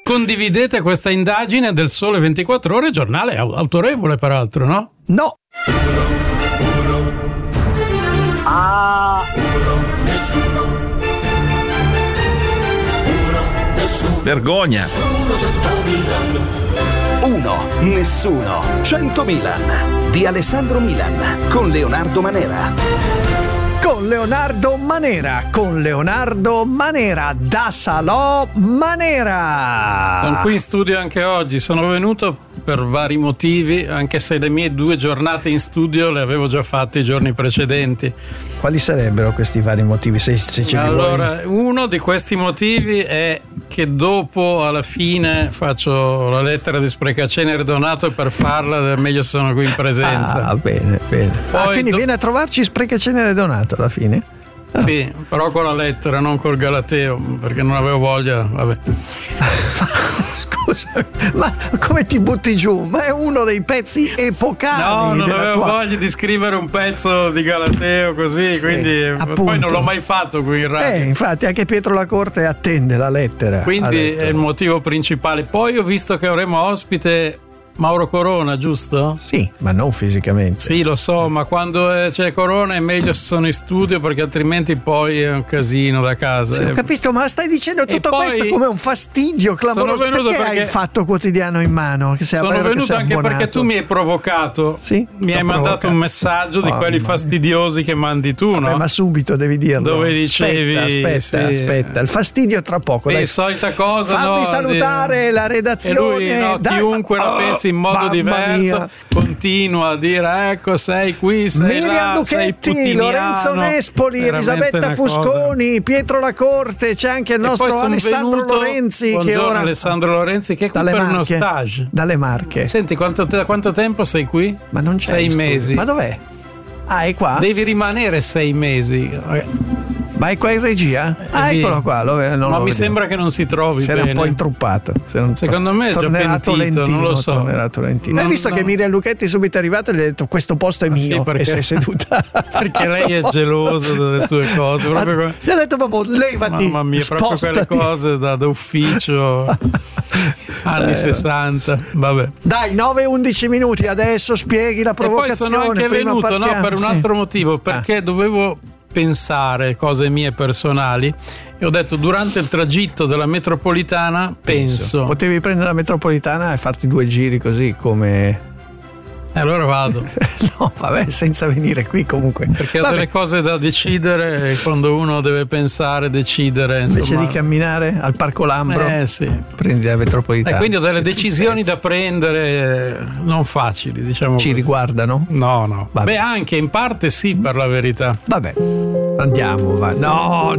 condividete questa indagine del Sole 24 Ore, giornale autorevole peraltro, no? No. Vergogna. 1, nessuno, 100 Milan di Alessandro Milan con Leonardo Manera. Con Leonardo Manera da Salò Manera. Sono qui in studio anche oggi, sono venuto per vari motivi, anche se le mie 2 giornate in studio le avevo già fatte i giorni precedenti. Quali sarebbero questi vari motivi? Se ce li allora, vuoi? Uno di questi motivi è che dopo alla fine faccio la lettera di Sprecacenere Donato e per farla è meglio se sono qui in presenza. Ah, bene. Poi quindi viene a trovarci Sprecacenere Donato alla fine? Sì, però con la lettera, non col Galateo, perché non avevo voglia, vabbè. Scusa, ma come ti butti giù? Ma è uno dei pezzi epocali. No, non della avevo tua... voglia di scrivere un pezzo di Galateo così, Sì, quindi appunto. poi non l'ho mai fatto qui in radio. Infatti anche Pietro Lacorte attende la lettera. Quindi è il motivo principale. Poi ho visto che avremo ospite Mauro Corona, giusto? Sì, ma non fisicamente. Sì, lo so, ma quando c'è Corona è meglio se sono in studio, perché altrimenti poi è un casino da casa. Sì, ho capito, ma stai dicendo tutto poi questo come un fastidio clamoroso. Sono venuto perché hai il Fatto Quotidiano in mano? Che sono venuto anche perché tu mi hai provocato. Sì? Mi hai mandato un messaggio di quelli fastidiosi che mandi tu, no? Ma subito devi dirlo. Dove dicevi aspetta, il fastidio tra poco. Dai, solita cosa. Fammi salutare la redazione. E lui, chiunque la pensi in modo diverso, continua a dire ecco, sei qui, sei Miriam là, Lucchetti, sei Lorenzo Nespoli, Elisabetta Fusconi, Pietro Lacorte, c'è anche il nostro Alessandro Lorenzi. Buongiorno, che ora Alessandro Lorenzi, che è qui per uno stage dalle Marche. Senti, quanto tempo sei qui? Ma non c'è 6 mesi. Ma dov'è? Ah, è qua? Devi rimanere 6 mesi. Ma è qua in regia? Eccolo qua. Ma mi sembra che non si trovi bene. Era un po' introppato. Secondo me è già pentito, lentino, non lo so. Hai visto che Miriam Lucchetti subito è arrivata e gli ha detto questo posto è mio, perché, e si è seduta. Perché lei è gelosa delle sue cose. Gli ha detto proprio levati. Mamma mia, spostati. proprio quelle cose da ufficio anni 60. Vabbè. Dai, 9-11 minuti, adesso spieghi la provocazione. E poi sono anche venuto per un altro motivo, perché dovevo pensare cose mie personali e ho detto durante il tragitto della metropolitana penso. Potevi prendere la metropolitana e farti 2 giri così come... allora vado. No, vabbè, senza venire qui comunque. Perché ho delle cose da decidere e quando uno deve pensare, decidere. Invece di camminare al Parco Lambro, sì. Prendi la metropolitana. E quindi ho delle decisioni da prendere non facili, diciamo. Ci riguardano? No. Vabbè. Beh, anche in parte sì, per la verità. Vabbè, andiamo, vai. No.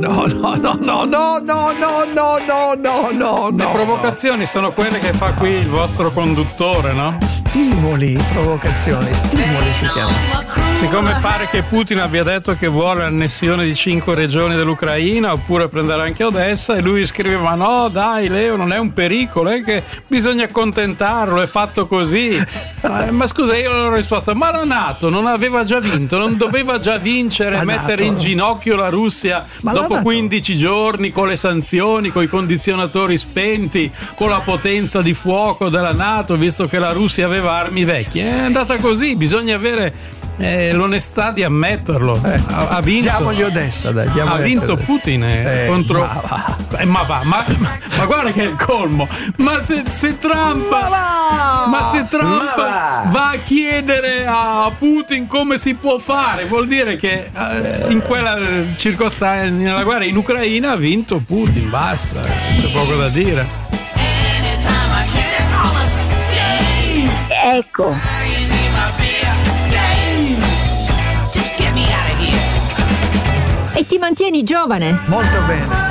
Le provocazioni sono quelle che fa qui il vostro conduttore, no? Stimoli si chiama. Siccome pare che Putin abbia detto che vuole l'annessione di 5 regioni dell'Ucraina oppure prendere anche Odessa, e lui scrive ma no dai Leo, non è un pericolo, è che bisogna accontentarlo, è fatto così. Ma scusa, io ho risposto ma la NATO non aveva già vinto, non doveva già vincere, mettere in ginocchio la Russia dopo 15 giorni con le sanzioni, con i condizionatori spenti, con la potenza di fuoco della NATO, visto che la Russia aveva armi vecchie. È andata così, bisogna avere l'onestà di ammetterlo. Ha vinto. Diamogli Odessa, dai. Ha vinto Putin contro. Ma guarda che è il colmo. Ma se Trump va a chiedere a Putin come si può fare, vuol dire che in quella circostanza, nella guerra in Ucraina, ha vinto Putin. Basta, c'è poco da dire. Ecco. E ti mantieni giovane. Molto bene.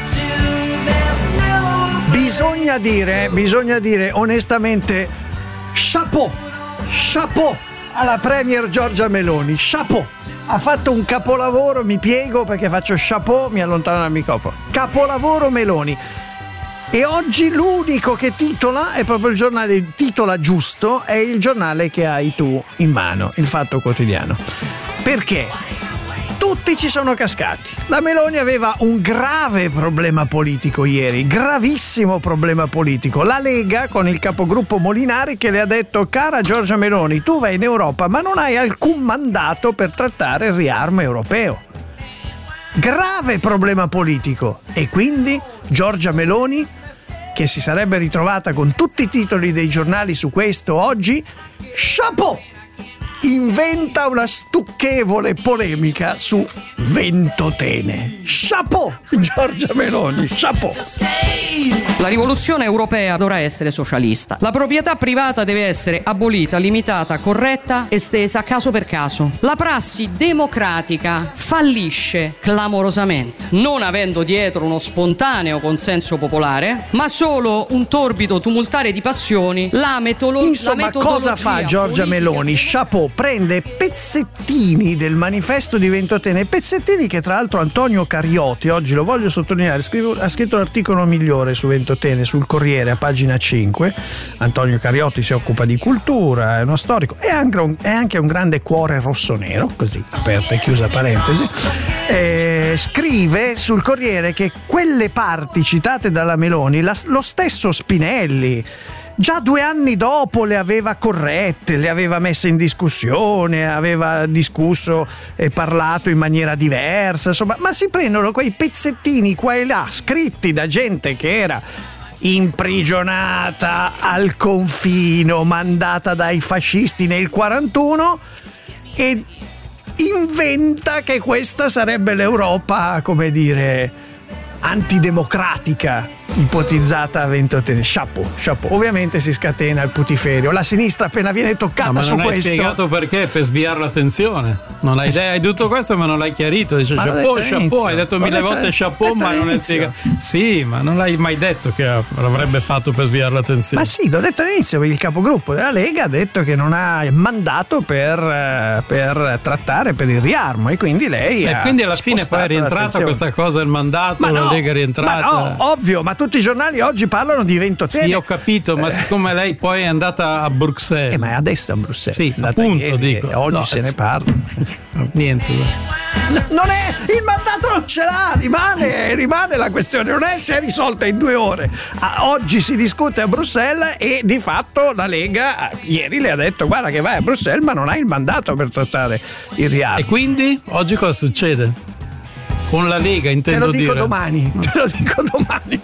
Bisogna dire onestamente chapeau alla Premier Giorgia Meloni. Chapeau. Ha fatto un capolavoro, mi piego perché faccio chapeau, mi allontano dal microfono. Capolavoro Meloni. E oggi l'unico che titola è proprio il giornale, titola giusto, è il giornale che hai tu in mano, il Fatto Quotidiano. Perché? Tutti ci sono cascati. La Meloni aveva un grave problema politico ieri, gravissimo problema politico. La Lega con il capogruppo Molinari che le ha detto: cara Giorgia Meloni, tu vai in Europa ma non hai alcun mandato per trattare il riarmo europeo. Grave problema politico. E quindi Giorgia Meloni, che si sarebbe ritrovata con tutti i titoli dei giornali su questo oggi, chapeau! Inventa una stucchevole polemica su Ventotene. Chapeau, Giorgia Meloni, chapeau. La rivoluzione europea dovrà essere socialista. La proprietà privata deve essere abolita, limitata, corretta, estesa caso per caso. La prassi democratica fallisce clamorosamente, non avendo dietro uno spontaneo consenso popolare, ma solo un torbido tumultare di passioni. Insomma, cosa fa Giorgia Meloni? Chapeau, prende pezzettini del manifesto di Ventotene, pezzettini che tra l'altro Antonio Cariotti, oggi lo voglio sottolineare, ha scritto un articolo migliore su Ventotene sul Corriere a pagina 5. Antonio Cariotti si occupa di cultura, è uno storico, è anche un grande cuore rossonero, così aperta e chiusa parentesi. Scrive sul Corriere che quelle parti citate dalla Meloni, lo stesso Spinelli già 2 anni dopo le aveva corrette, le aveva messe in discussione, aveva discusso e parlato in maniera diversa, insomma, ma si prendono quei pezzettini qua e là scritti da gente che era imprigionata al confino, mandata dai fascisti nel 41 e inventa che questa sarebbe l'Europa, come dire, antidemocratica ipotizzata a Ventotene. Chapeau. Ovviamente si scatena il putiferio. La sinistra appena viene toccata su questo. Ma non hai spiegato perché? Per sviare l'attenzione. Non hai idea di tutto questo, ma non l'hai chiarito. Dice chapeau, hai detto 1000 volte chapeau, ma non hai spiegato. Sì, ma non l'hai mai detto che l'avrebbe fatto per sviare l'attenzione. Ma sì, l'ho detto all'inizio, perché il capogruppo della Lega ha detto che non ha mandato per trattare per il riarmo, e quindi lei e quindi alla fine poi è rientrata questa cosa, il mandato, la Lega è rientrata. Ma no, ovvio, ma tutti i giornali oggi parlano di Ventotene. Sì, ho capito, ma siccome lei poi è andata a Bruxelles. Ma è adesso a Bruxelles. Sì, appunto, dico. Oggi se ne parla. Niente. Non è, il mandato non ce l'ha, rimane la questione, non si è risolta in 2 ore. Oggi si discute a Bruxelles e di fatto la Lega ieri le ha detto: guarda che vai a Bruxelles ma non hai il mandato per trattare il riarmo. E quindi oggi cosa succede? Con la Lega, intendo dire. Te lo dico domani.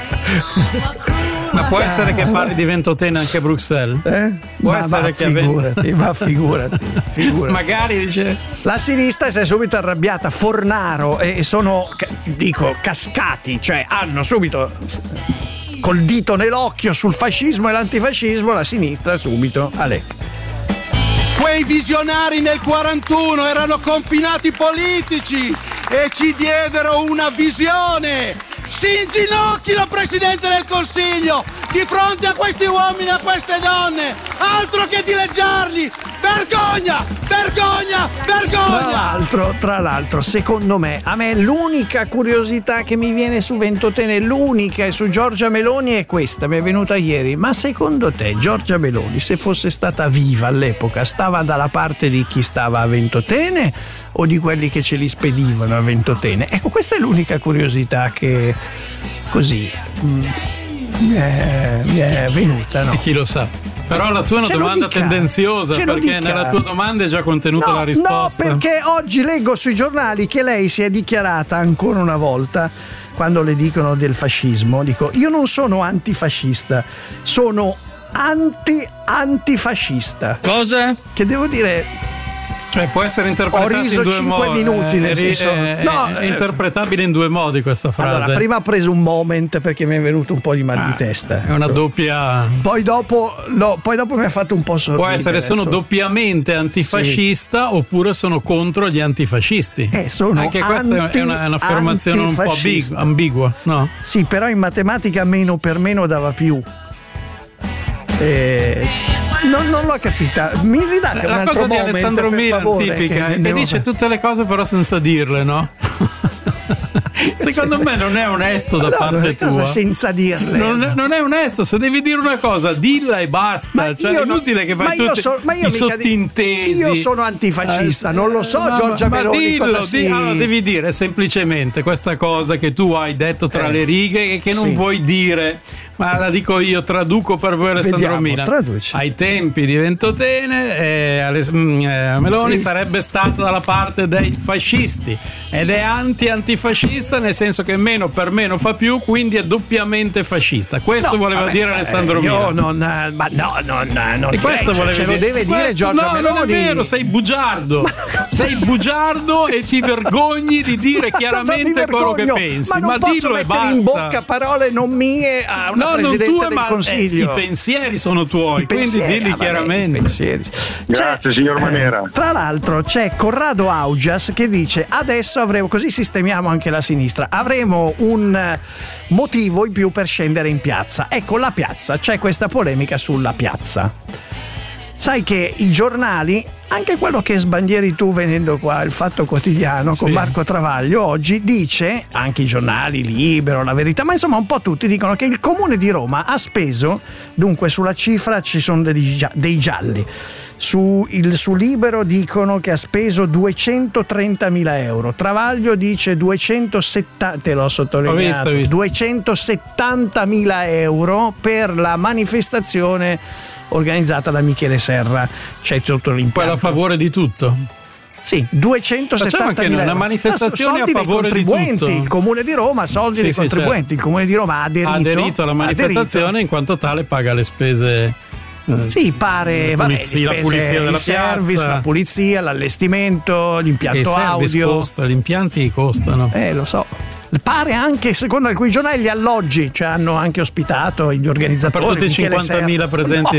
Ma può essere che parli di Ventotene anche a Bruxelles? Può essere che figurati. Magari dice. La sinistra si è subito arrabbiata. Fornaro e sono, cascati, cioè hanno subito col dito nell'occhio sul fascismo e l'antifascismo. La sinistra subito Quei visionari nel 41 erano confinati politici e ci diedero una visione. Si inginocchino, Presidente del Consiglio, di fronte a questi uomini e a queste donne, altro che dileggiarli. Vergogna! Tra l'altro, secondo me, a me l'unica curiosità che mi viene su Ventotene, l'unica, e su Giorgia Meloni è questa, mi è venuta ieri. Ma secondo te Giorgia Meloni, se fosse stata viva all'epoca, stava dalla parte di chi stava a Ventotene o di quelli che ce li spedivano a Ventotene? Ecco, questa è l'unica curiosità che così mi è venuta, no? E chi lo sa? Però la tua è una domanda tendenziosa, perché nella tua domanda è già contenuta la risposta. No, perché oggi leggo sui giornali che lei si è dichiarata ancora una volta, quando le dicono del fascismo, dico: io non sono antifascista, sono antifascista. Cosa? Che devo dire... Cioè può essere interpretata in 2 modi. 5 minuti nel senso, è interpretabile in 2 modi questa frase. Allora, prima ho preso un moment perché mi è venuto un po' di mal di testa. È una doppia. Poi dopo mi ha fatto un po' sorridere. Può essere sono doppiamente antifascista, sì, oppure sono contro gli antifascisti. Anche questa è un'affermazione un po' ambigua, no? Sì, però in matematica meno per meno dava più. Non l'ho capita. Mi ridate un altro moment, Alessandro Milan, tipica, che dice tutte le cose però senza dirle, no? Secondo me non è onesto da parte tua. Senza dirle. Non è onesto, se devi dire una cosa, dilla e basta. Ma è inutile che fai tutti i sottintesi. Io sono antifascista, non lo so, Giorgia Meloni. Allora, devi dire semplicemente questa cosa che tu hai detto tra le righe e che non vuoi dire. Ma la dico io, traduco per voi Alessandro Milan. Traduci. Ai tempi di Ventotene Meloni sarebbe stata dalla parte dei fascisti ed è antifascista, nel senso che meno per meno fa più, quindi è doppiamente fascista. Questo voleva dire Alessandro Milan. E questo ce lo deve dire Giorgia Meloni. Non è vero, sei bugiardo. Sei bugiardo e ti vergogni di dire chiaramente quello che pensi. Ma non posso dillo e mettere basta. in bocca parole non mie a una Presidente non tue, del Consiglio. I pensieri sono tuoi, quindi dilli chiaramente. Grazie signor Manera. Tra l'altro c'è Corrado Augias che dice: adesso avremo, così sistemiamo anche la sinistra, avremo un motivo in più per scendere in piazza. Ecco, la piazza, c'è questa polemica sulla piazza. Sai che i giornali, anche quello che sbandieri tu venendo qua, il Fatto Quotidiano con Marco Travaglio, oggi dice, anche i giornali, Libero, La Verità, ma insomma un po' tutti dicono che il Comune di Roma ha speso, dunque sulla cifra ci sono dei gialli, su Libero dicono che ha speso 230.000 euro, Travaglio dice 270, te l'ho sottolineato, 270.000 euro per la manifestazione organizzata da Michele Serra. C'è tutto l'impianto. Poi a favore di tutto. Sì, 270.000 euro. Una manifestazione a favore di tutto. Il Comune di Roma, soldi dei contribuenti. Certo. Il Comune di Roma ha aderito alla manifestazione, in quanto tale paga le spese. Sì, pare la pulizia della service, piazza, la pulizia, l'allestimento, l'impianto audio. Gli impianti costano. Lo so. Pare anche, secondo alcuni giornali, gli alloggi, cioè hanno anche ospitato gli organizzatori. Per tutti i 50.000 presenti.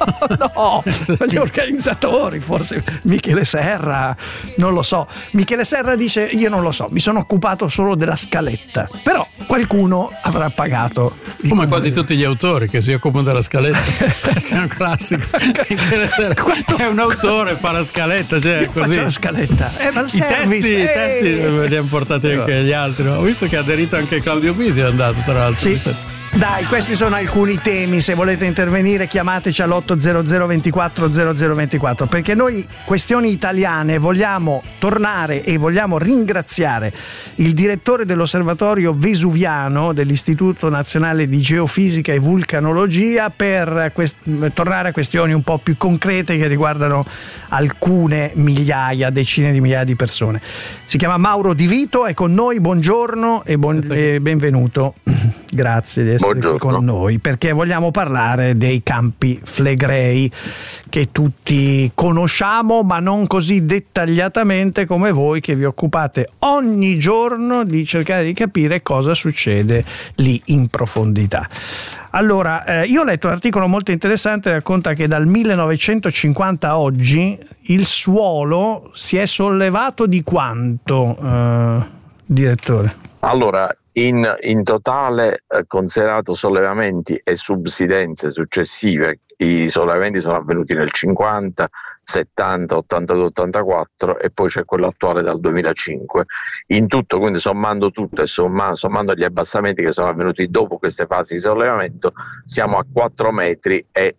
No, gli organizzatori, forse Michele Serra, non lo so. Michele Serra dice: io non lo so, mi sono occupato solo della scaletta, però qualcuno avrà pagato. Come quasi tutti gli autori che si occupano della scaletta. Questo è un classico. Michele Serra è un autore, fa la scaletta, cioè così. Faccio la scaletta. Ma il I testi li hanno portati anche gli altri. Ho visto che ha aderito anche Claudio Bisi, è andato tra l'altro. Sì. Dai, questi sono alcuni temi, se volete intervenire chiamateci all'800 24 0024, perché noi questioni italiane vogliamo tornare e vogliamo ringraziare il direttore dell'Osservatorio Vesuviano dell'Istituto Nazionale di Geofisica e Vulcanologia per tornare a questioni un po' più concrete che riguardano alcune migliaia, decine di migliaia di persone. Si chiama Mauro Di Vito, è con noi, buongiorno e benvenuto. Grazie di essere qui con noi, perché vogliamo parlare dei Campi Flegrei che tutti conosciamo, ma non così dettagliatamente come voi, che vi occupate ogni giorno di cercare di capire cosa succede lì in profondità. Allora, io ho letto un articolo molto interessante, racconta che dal 1950 a oggi il suolo si è sollevato di quanto, direttore? Allora, in totale, considerato sollevamenti e subsidenze successive, i sollevamenti sono avvenuti nel 50, 70, 82, 84 e poi c'è quello attuale dal 2005. In tutto, quindi sommando tutto e sommando gli abbassamenti che sono avvenuti dopo queste fasi di sollevamento, siamo a 4 metri e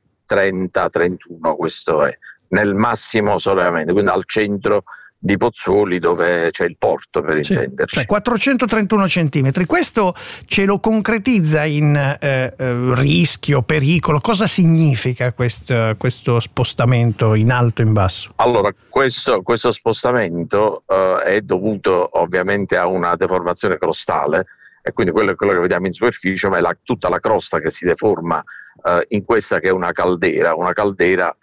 30-31, questo è, nel massimo sollevamento, quindi al centro di Pozzuoli, dove c'è il porto, per intenderci. Cioè 431 centimetri. Questo ce lo concretizza in rischio, pericolo? Cosa significa questo spostamento in alto e in basso? Allora, questo spostamento è dovuto ovviamente a una deformazione crostale, e quindi quello che vediamo in superficie, ma è tutta la crosta che si deforma in questa che è una caldera. Una caldera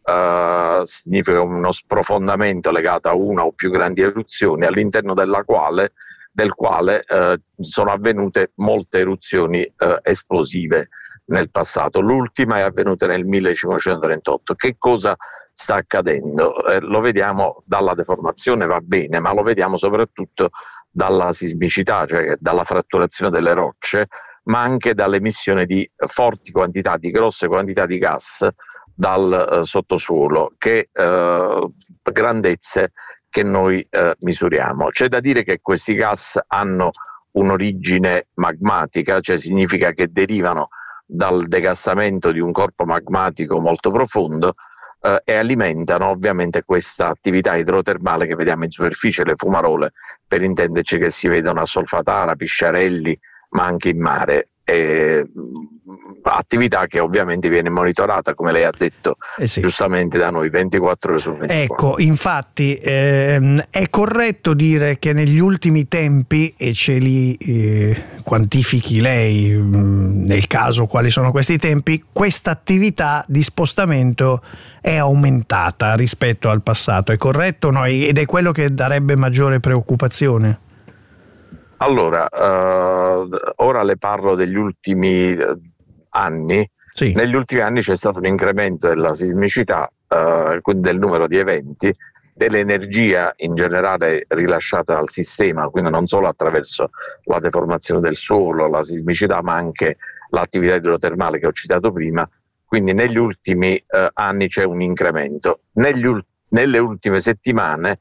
significa uno sprofondamento legato a una o più grandi eruzioni, all'interno del quale sono avvenute molte eruzioni esplosive nel passato. L'ultima è avvenuta nel 1538. Che cosa sta accadendo? Lo vediamo dalla deformazione, va bene, ma lo vediamo soprattutto dalla sismicità, cioè dalla fratturazione delle rocce, ma anche dall'emissione di forti quantità, di grosse quantità di gas dal sottosuolo, che grandezze che noi misuriamo. C'è da dire che questi gas hanno un'origine magmatica, cioè significa che derivano dal degassamento di un corpo magmatico molto profondo e alimentano ovviamente questa attività idrotermale che vediamo in superficie, le fumarole, per intenderci, che si vedono a Solfatara, Pisciarelli, ma anche in mare. Attività che ovviamente viene monitorata, come lei ha detto, giustamente da noi 24 ore su 24. Ecco, infatti è corretto dire che negli ultimi tempi, e ce li quantifichi lei nel caso quali sono questi tempi, questa attività di spostamento è aumentata rispetto al passato, è corretto o no? Ed è quello che darebbe maggiore preoccupazione? Allora, ora le parlo degli ultimi anni. Sì. Negli ultimi anni c'è stato un incremento della sismicità, quindi del numero di eventi, dell'energia in generale rilasciata dal sistema, quindi non solo attraverso la deformazione del suolo, la sismicità, ma anche l'attività idrotermale che ho citato prima. Quindi negli ultimi anni c'è un incremento. Nelle ultime settimane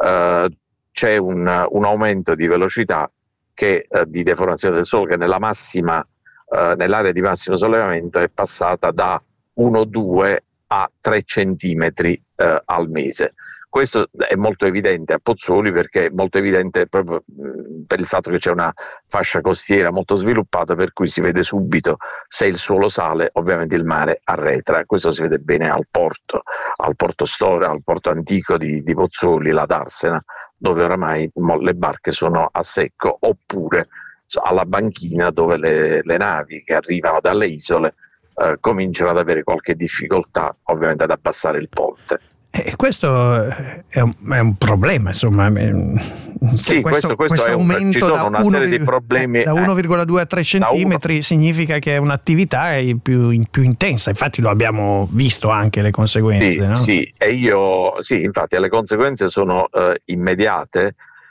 c'è un aumento di velocità di deformazione del suolo, che nell'area di massimo sollevamento è passata da 1-2 a 3 centimetri al mese. Questo è molto evidente a Pozzuoli, perché è molto evidente proprio per il fatto che c'è una fascia costiera molto sviluppata, per cui si vede subito se il suolo sale, ovviamente il mare arretra. Questo si vede bene al porto storico, al porto antico di Pozzuoli, la Darsena, dove oramai le barche sono a secco, oppure alla banchina, dove le navi che arrivano dalle isole cominciano ad avere qualche difficoltà ovviamente ad abbassare il ponte. Questo è un problema, insomma. Sì, questo aumento ci sono una serie di problemi. Da 1,2 a 3 centimetri significa che è un'attività più intensa, infatti lo abbiamo visto anche le conseguenze. Sì, no? sì, infatti le conseguenze sono immediate,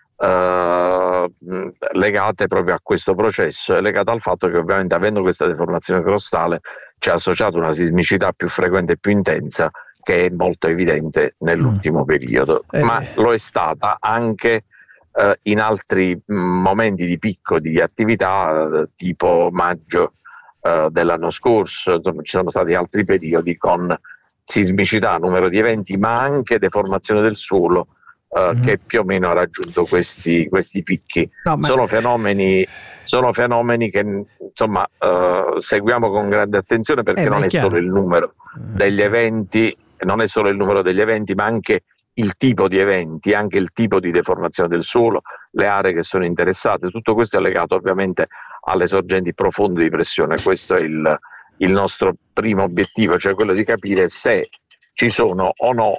legate proprio a questo processo, e legate al fatto che ovviamente, avendo questa deformazione crostale, c'è associata una sismicità più frequente e più intensa, che è molto evidente nell'ultimo periodo, ma lo è stata anche in altri momenti di picco di attività, tipo maggio dell'anno scorso. Insomma, ci sono stati altri periodi con sismicità, numero di eventi, ma anche deformazione del suolo, che più o meno ha raggiunto questi picchi. Sono fenomeni che insomma seguiamo con grande attenzione, perché non è solo il numero degli eventi, ma anche il tipo di eventi, anche il tipo di deformazione del suolo, le aree che sono interessate. Tutto questo è legato ovviamente alle sorgenti profonde di pressione. Questo è il nostro primo obiettivo, cioè quello di capire se ci sono o no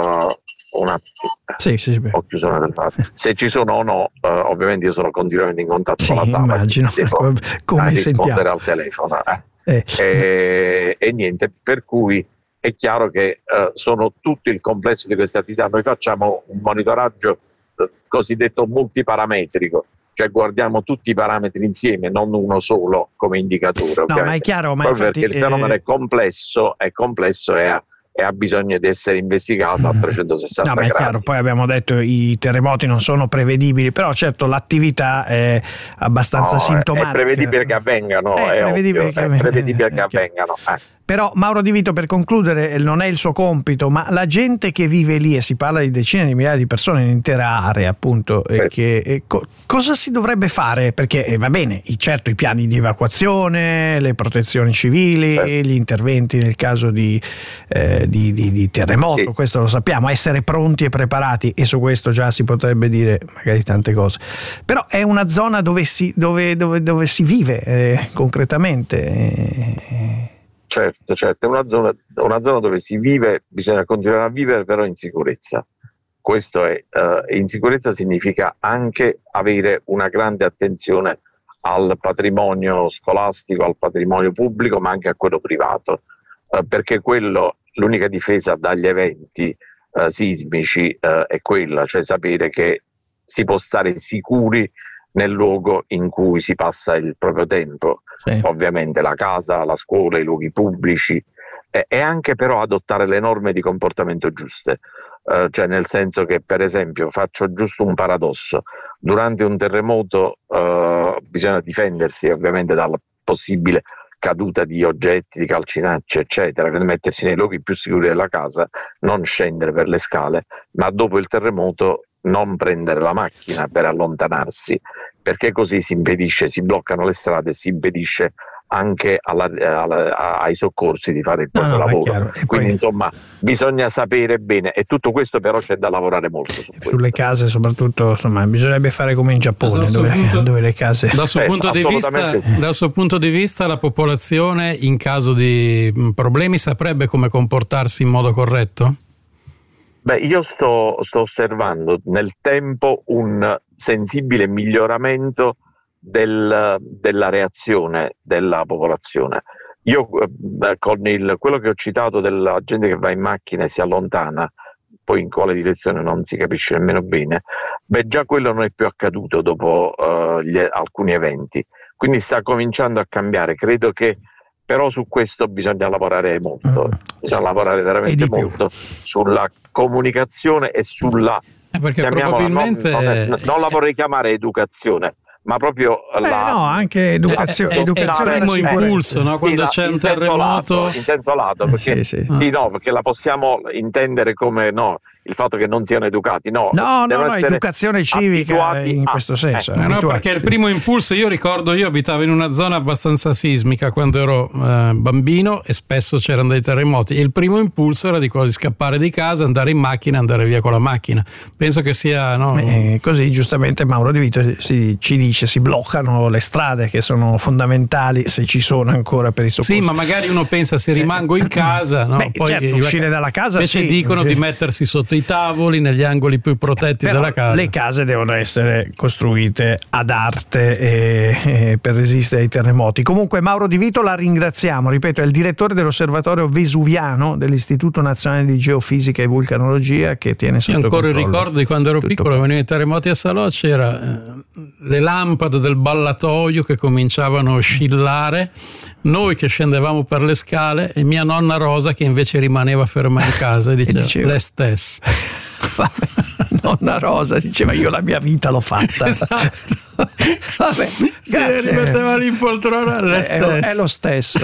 ho chiuso una telefonata. Se ci sono o no, ovviamente io sono continuamente in contatto con la sala, immagino, devo come rispondere al telefono e niente, per cui è chiaro che sono tutto il complesso di queste attività. Noi facciamo un monitoraggio cosiddetto multiparametrico, cioè guardiamo tutti i parametri insieme, non uno solo come indicatore. No, ma è chiaro, ma proprio infatti, perché il fenomeno è complesso e ha bisogno di essere investigato a 360 no, ma è gradi. chiaro, poi abbiamo detto i terremoti non sono prevedibili, però certo l'attività è abbastanza sintomatica. È prevedibile che avvengano, è prevedibile che avvengano. Però Mauro Di Vito, per concludere, non è il suo compito, ma la gente che vive lì, e si parla di decine di migliaia di persone in intera area, appunto, cosa si dovrebbe fare? Perché va bene, certo, i piani di evacuazione, le protezioni civili, gli interventi nel caso di terremoto, questo lo sappiamo, essere pronti e preparati, e su questo già si potrebbe dire magari tante cose. Però è una zona dove si vive concretamente. Certo, è una zona dove si vive, bisogna continuare a vivere, però in sicurezza. Questo è, in sicurezza significa anche avere una grande attenzione al patrimonio scolastico, al patrimonio pubblico, ma anche a quello privato, perché l'unica difesa dagli eventi sismici è quella, cioè sapere che si può stare sicuri nel luogo in cui si passa il proprio tempo. Ovviamente la casa, la scuola, i luoghi pubblici, e anche però adottare le norme di comportamento giuste, cioè nel senso che, per esempio, faccio giusto un paradosso, Durante un terremoto bisogna difendersi ovviamente dalla possibile caduta di oggetti, di calcinacce, eccetera, quindi mettersi nei luoghi più sicuri della casa, non scendere per le scale, ma dopo il terremoto non prendere la macchina per allontanarsi, perché così si impedisce, si bloccano le strade, si impedisce anche ai soccorsi di fare il proprio lavoro. Quindi insomma bisogna sapere bene, e tutto questo però c'è da lavorare molto sulle case, soprattutto insomma bisognerebbe fare come in Giappone, dove le case dal suo punto di vista la popolazione in caso di problemi saprebbe come comportarsi in modo corretto? Beh, io sto osservando nel tempo un sensibile miglioramento della reazione della popolazione. Io con quello che ho citato della gente che va in macchina e si allontana, poi in quale direzione non si capisce nemmeno bene, già quello non è più accaduto dopo alcuni eventi, quindi sta cominciando a cambiare. Credo che però su questo bisogna lavorare molto, bisogna lavorare veramente molto sulla comunicazione e sulla perché probabilmente non la vorrei chiamare educazione, ma proprio anche educazione è il primo impulso, no? Quando c'è un terremoto in senso lato, perché perché la possiamo intendere come il fatto che non siano educati, educazione civica in questo senso. Perché il primo impulso, io abitavo in una zona abbastanza sismica quando ero bambino e spesso c'erano dei terremoti, e il primo impulso era di quello di scappare di casa, andare in macchina, andare via con la macchina. Penso che sia così giustamente Mauro Di Vito ci dice, si bloccano le strade che sono fondamentali, se ci sono ancora, per i soccorsi. Sì, ma magari uno pensa, se rimango in casa, poi uscire dalla casa, invece dicono di mettersi sotto i tavoli negli angoli più protetti della casa. Le case devono essere costruite ad arte per resistere ai terremoti. Comunque Mauro Di Vito la ringraziamo, ripeto, è il direttore dell'osservatorio vesuviano dell'Istituto Nazionale di Geofisica e Vulcanologia, che tiene sotto controllo. Io ancora ricordo di quando ero piccolo, venivano i terremoti a Salò, c'era le lampade del ballatoio che cominciavano a oscillare, noi che scendevamo per le scale e mia nonna Rosa che invece rimaneva ferma in casa e diceva le stesse. Nonna Rosa diceva, io la mia vita l'ho fatta. Esatto. Vabbè, si rimetteva l'impoltrona, è lo stesso.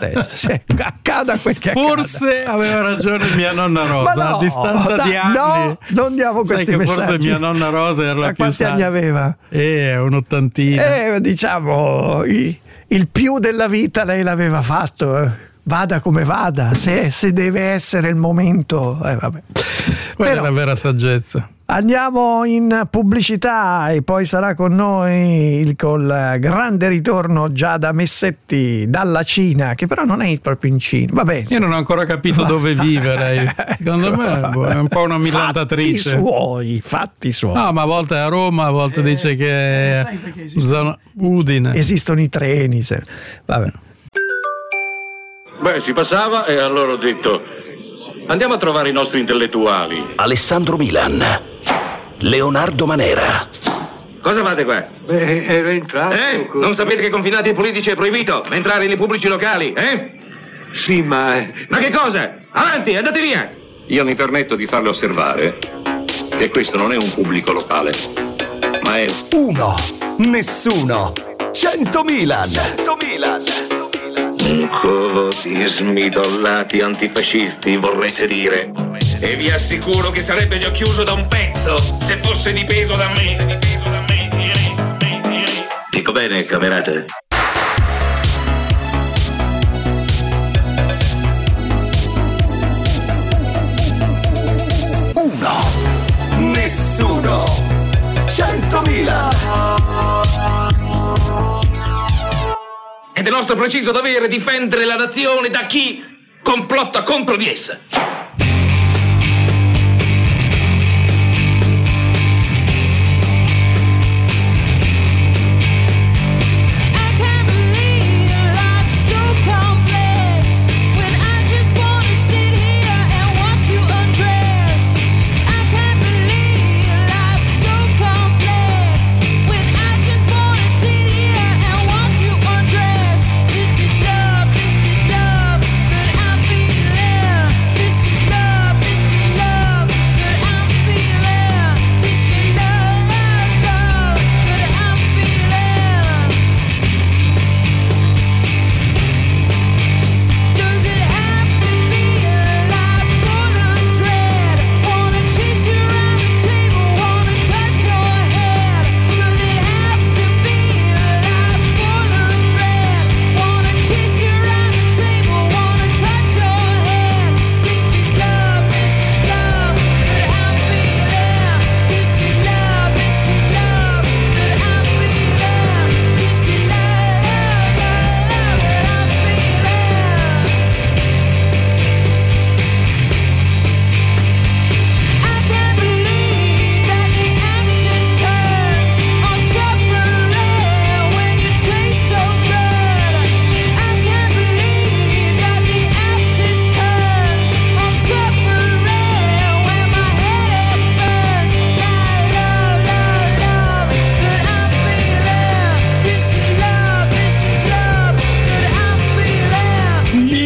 Accada quel che forse accada. Aveva ragione mia nonna Rosa, a distanza di anni. No, non diamo questi messaggi. Forse mia nonna Rosa era la più quanti anni aveva? Un'ottantina. Diciamo il più della vita lei l'aveva fatto. Vada come vada, se deve essere il momento, vabbè. Quella è la vera saggezza. Andiamo in pubblicità e poi sarà con noi col grande ritorno Giada Messetti dalla Cina, che però non è proprio in Cina. Vabbè, io non ho ancora capito dove vive lei. Secondo me è un po' una millantatrice. Fatti suoi. No, ma a volte è a Roma, a volte dice che è zona Udine. Esistono i treni. Vabbè. Si passava e allora ho detto, andiamo a trovare i nostri intellettuali. Alessandro Milan, Leonardo Manera. Cosa fate qua? Ero entrato. Non sapete che confinati e politici è proibito entrare nei pubblici locali, Sì, ma che cosa? Avanti, andate via! Io mi permetto di farle osservare che questo non è un pubblico locale, ma è 1, nessuno, 100 Milan. Un covo di smidollati antifascisti, vorrete dire. E vi assicuro che sarebbe già chiuso da un pezzo se fosse dipeso da me. Dico bene, camerate? Nessuno, 100 Milan. Ed è nostro preciso dovere difendere la nazione da chi complotta contro di essa. This is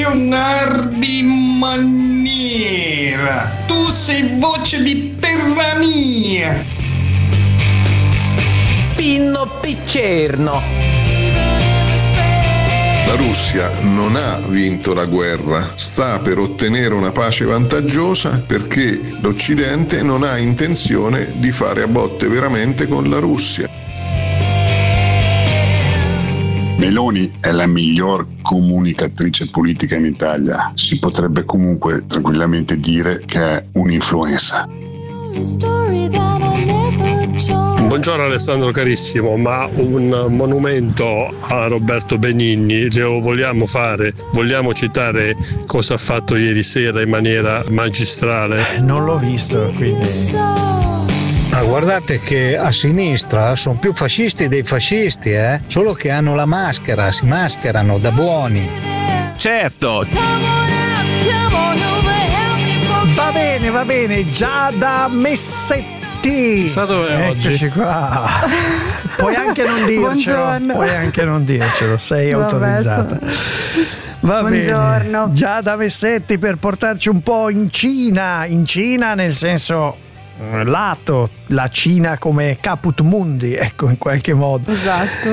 Leonardo Manera, tu sei voce di terra mia. Pinno Piccerno. La Russia non ha vinto la guerra, sta per ottenere una pace vantaggiosa perché l'Occidente non ha intenzione di fare a botte veramente con la Russia. Meloni è la miglior comunicatrice politica in Italia. Si potrebbe comunque tranquillamente dire che è un'influenza. Buongiorno Alessandro carissimo, ma un monumento a Roberto Benigni lo vogliamo fare? Vogliamo citare cosa ha fatto ieri sera in maniera magistrale? Non l'ho visto, quindi... guardate che a sinistra sono più fascisti dei fascisti, solo che hanno la maschera, si mascherano da buoni. Certo. Va bene, Giada Messetti. Sa dove è oggi? Eccoci qua. Puoi anche non dircelo, sei autorizzata. Va bene. Giada Messetti per portarci un po' in Cina nel senso lato, la Cina come caput mundi, ecco, in qualche modo. Esatto.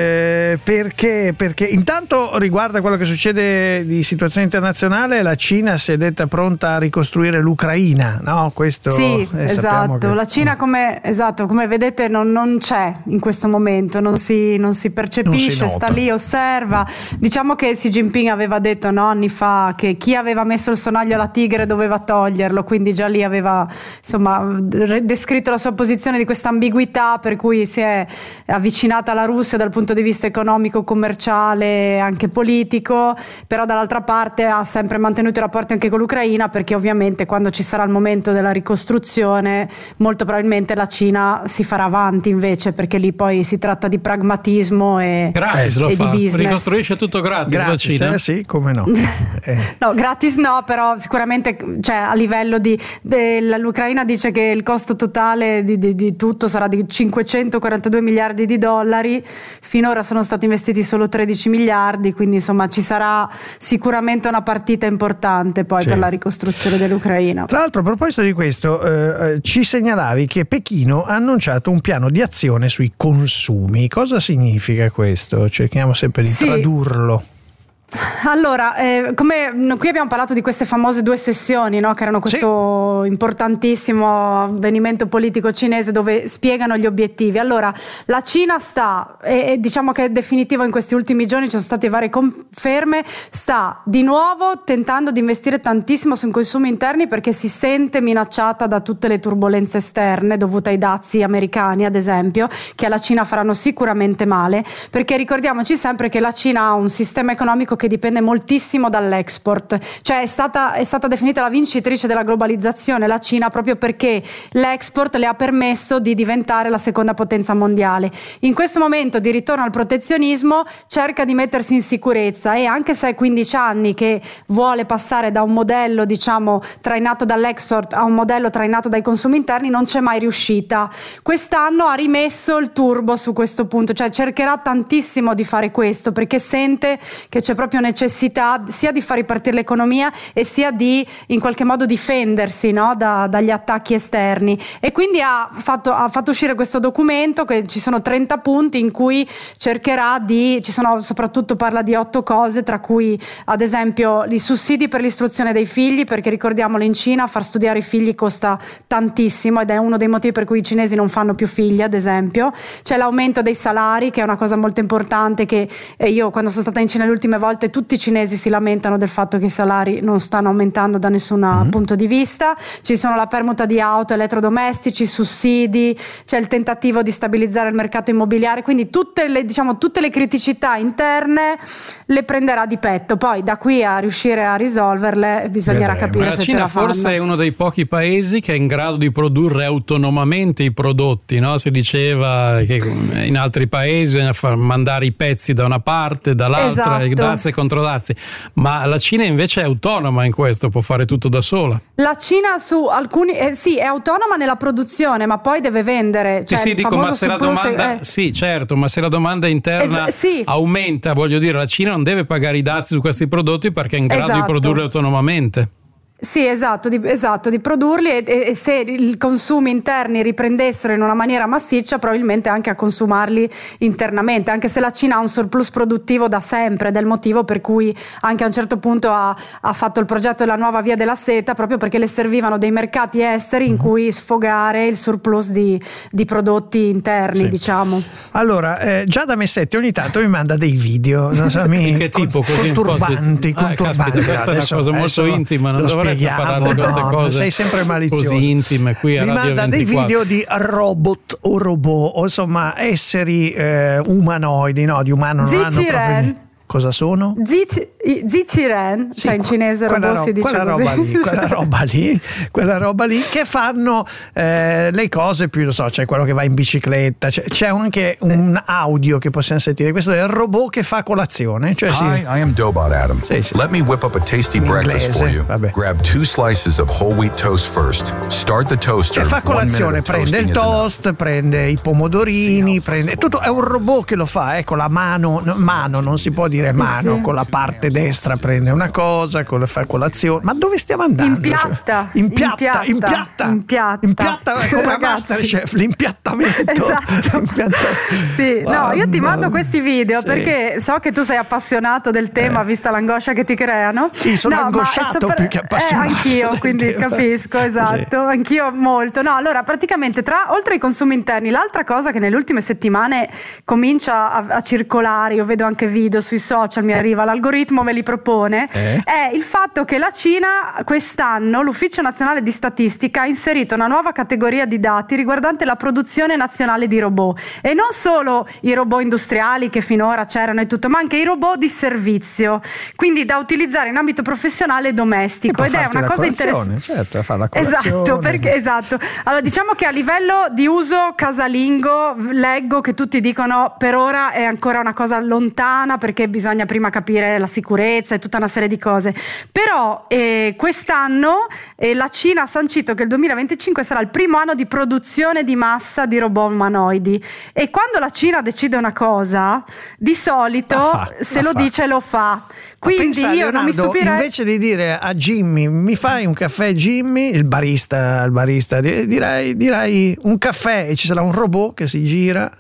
Perché intanto riguarda quello che succede di situazione internazionale, la Cina si è detta pronta a ricostruire l'Ucraina, no? Questo sì, esatto. Che... La Cina come vedete non c'è in questo momento, non si percepisce, sta lì, osserva. Diciamo che Xi Jinping aveva detto anni fa che chi aveva messo il sonaglio alla tigre doveva toglierlo, quindi già lì aveva descritto la sua posizione di questa ambiguità, per cui si è avvicinata alla Russia dal punto di vista economico, commerciale, anche politico, però dall'altra parte ha sempre mantenuto i rapporti anche con l'Ucraina, perché ovviamente quando ci sarà il momento della ricostruzione molto probabilmente la Cina si farà avanti invece, perché lì poi si tratta di pragmatismo e di business. Ricostruisce tutto gratis la Cina? Sì, come no. No, gratis no, però sicuramente a livello l'Ucraina dice che il costo totale di tutto sarà di 542 miliardi di dollari, finora sono stati investiti solo 13 miliardi, quindi insomma ci sarà sicuramente una partita importante poi per la ricostruzione dell'Ucraina. Tra l'altro, a proposito di questo, ci segnalavi che Pechino ha annunciato un piano di azione sui consumi. Cosa significa questo? Cerchiamo sempre di tradurlo. Allora, qui abbiamo parlato di queste famose 2 sessioni, no? Che erano questo importantissimo avvenimento politico cinese dove spiegano gli obiettivi. Allora, la Cina sta, e diciamo che è definitivo in questi ultimi giorni, ci sono state varie conferme, sta di nuovo tentando di investire tantissimo sui consumi interni perché si sente minacciata da tutte le turbolenze esterne dovute ai dazi americani, ad esempio, che alla Cina faranno sicuramente male, perché ricordiamoci sempre che la Cina ha un sistema economico che dipende moltissimo dall'export, cioè è stata definita la vincitrice della globalizzazione la Cina proprio perché l'export le ha permesso di diventare la seconda potenza mondiale. In questo momento di ritorno al protezionismo cerca di mettersi in sicurezza, e anche se è 15 anni che vuole passare da un modello trainato dall'export a un modello trainato dai consumi interni, non c'è mai riuscita. Quest'anno ha rimesso il turbo su questo punto, cioè cercherà tantissimo di fare questo perché sente che c'è proprio necessità sia di far ripartire l'economia e sia di in qualche modo difendersi, no? dagli attacchi esterni, e quindi ha fatto uscire questo documento che ci sono 30 punti in cui cercherà soprattutto parla di 8 cose, tra cui ad esempio i sussidi per l'istruzione dei figli, perché ricordiamolo, in Cina far studiare i figli costa tantissimo ed è uno dei motivi per cui i cinesi non fanno più figli, ad esempio. C'è l'aumento dei salari, che è una cosa molto importante, che io quando sono stata in Cina le ultime volte tutti i cinesi si lamentano del fatto che i salari non stanno aumentando da nessun punto di vista. Ci sono la permuta di auto, elettrodomestici, sussidi, c'è il tentativo di stabilizzare il mercato immobiliare, quindi tutte le criticità interne le prenderà di petto, poi da qui a riuscire a risolverle bisognerà capire se ce la fanno. La Cina forse è uno dei pochi paesi che è in grado di produrre autonomamente i prodotti, no? Si diceva che in altri paesi bisogna mandare i pezzi da una parte, dall'altra, esatto. grazie dazi e controdazi, ma la Cina invece è autonoma in questo, può fare tutto da sola. La Cina su alcuni sì, è autonoma nella produzione, ma poi deve vendere. Cioè, sì, dico, ma se la domanda sì, certo, ma se la domanda interna aumenta, voglio dire, la Cina non deve pagare i dazi su questi prodotti perché è in grado di produrli autonomamente. Sì, esatto, di produrli e se i consumi interni riprendessero in una maniera massiccia, probabilmente anche a consumarli internamente, anche se la Cina ha un surplus produttivo da sempre, del motivo per cui anche a un certo punto ha fatto il progetto della nuova via della seta, proprio perché le servivano dei mercati esteri in cui sfogare il surplus di prodotti interni, diciamo. Allora, già da Messetti ogni tanto mi manda dei video, non so, di che tipo? Conturbanti. Caspita, questa è una cosa molto intima, non dovrei parlare di queste cose. Sei sempre malizioso. Così intime qui a mi Radio manda 24. dei video di robot o robot, o insomma esseri umanoidi, no, di umano non hanno proprio. Cosa sono? Zichiren, cioè in cinese robot si dice così. Quella roba lì che fanno le cose più, lo so, c'è quello che va in bicicletta, c'è anche un audio che possiamo sentire, questo è il robot che fa colazione. Cioè Hi, I am Dobot Adam. Let me whip up a tasty breakfast for you. Grab 2 slices of whole wheat toast first. Start the toaster. Cioè fa colazione, prende il toast, prende i pomodorini, prende tutto, è un robot che lo fa, con la mano non si può dire mano, con la parte destra prende una cosa, fa colazione. Ma dove stiamo andando? Impiatta come Masterchef, l'impiattamento. Esatto. Sì, no, io ti mando questi video perché so che tu sei appassionato del tema, vista l'angoscia che ti creano. Sì, sono angosciato più che appassionato. Anch'io, quindi capisco, esatto, anch'io molto. No, allora praticamente oltre ai consumi interni, l'altra cosa che nelle ultime settimane comincia a circolare, io vedo anche video sui social, mi arriva, l'algoritmo me li propone, è il fatto che la Cina quest'anno, l'Ufficio Nazionale di Statistica, ha inserito una nuova categoria di dati riguardante la produzione nazionale di robot, e non solo i robot industriali che finora c'erano e tutto, ma anche i robot di servizio, quindi da utilizzare in ambito professionale e domestico, ed è una cosa interessante. Certo, fare la colazione. Esatto. Allora, diciamo che a livello di uso casalingo leggo che tutti dicono per ora è ancora una cosa lontana perché bisogna prima capire la sicurezza e tutta una serie di cose, però quest'anno la Cina ha sancito che il 2025 sarà il primo anno di produzione di massa di robot umanoidi, e quando la Cina decide una cosa di solito lo dice lo fa. Quindi io Leonardo, non mi stupirei, invece di dire a Jimmy mi fai un caffè, Jimmy, il barista direi un caffè, e ci sarà un robot che si gira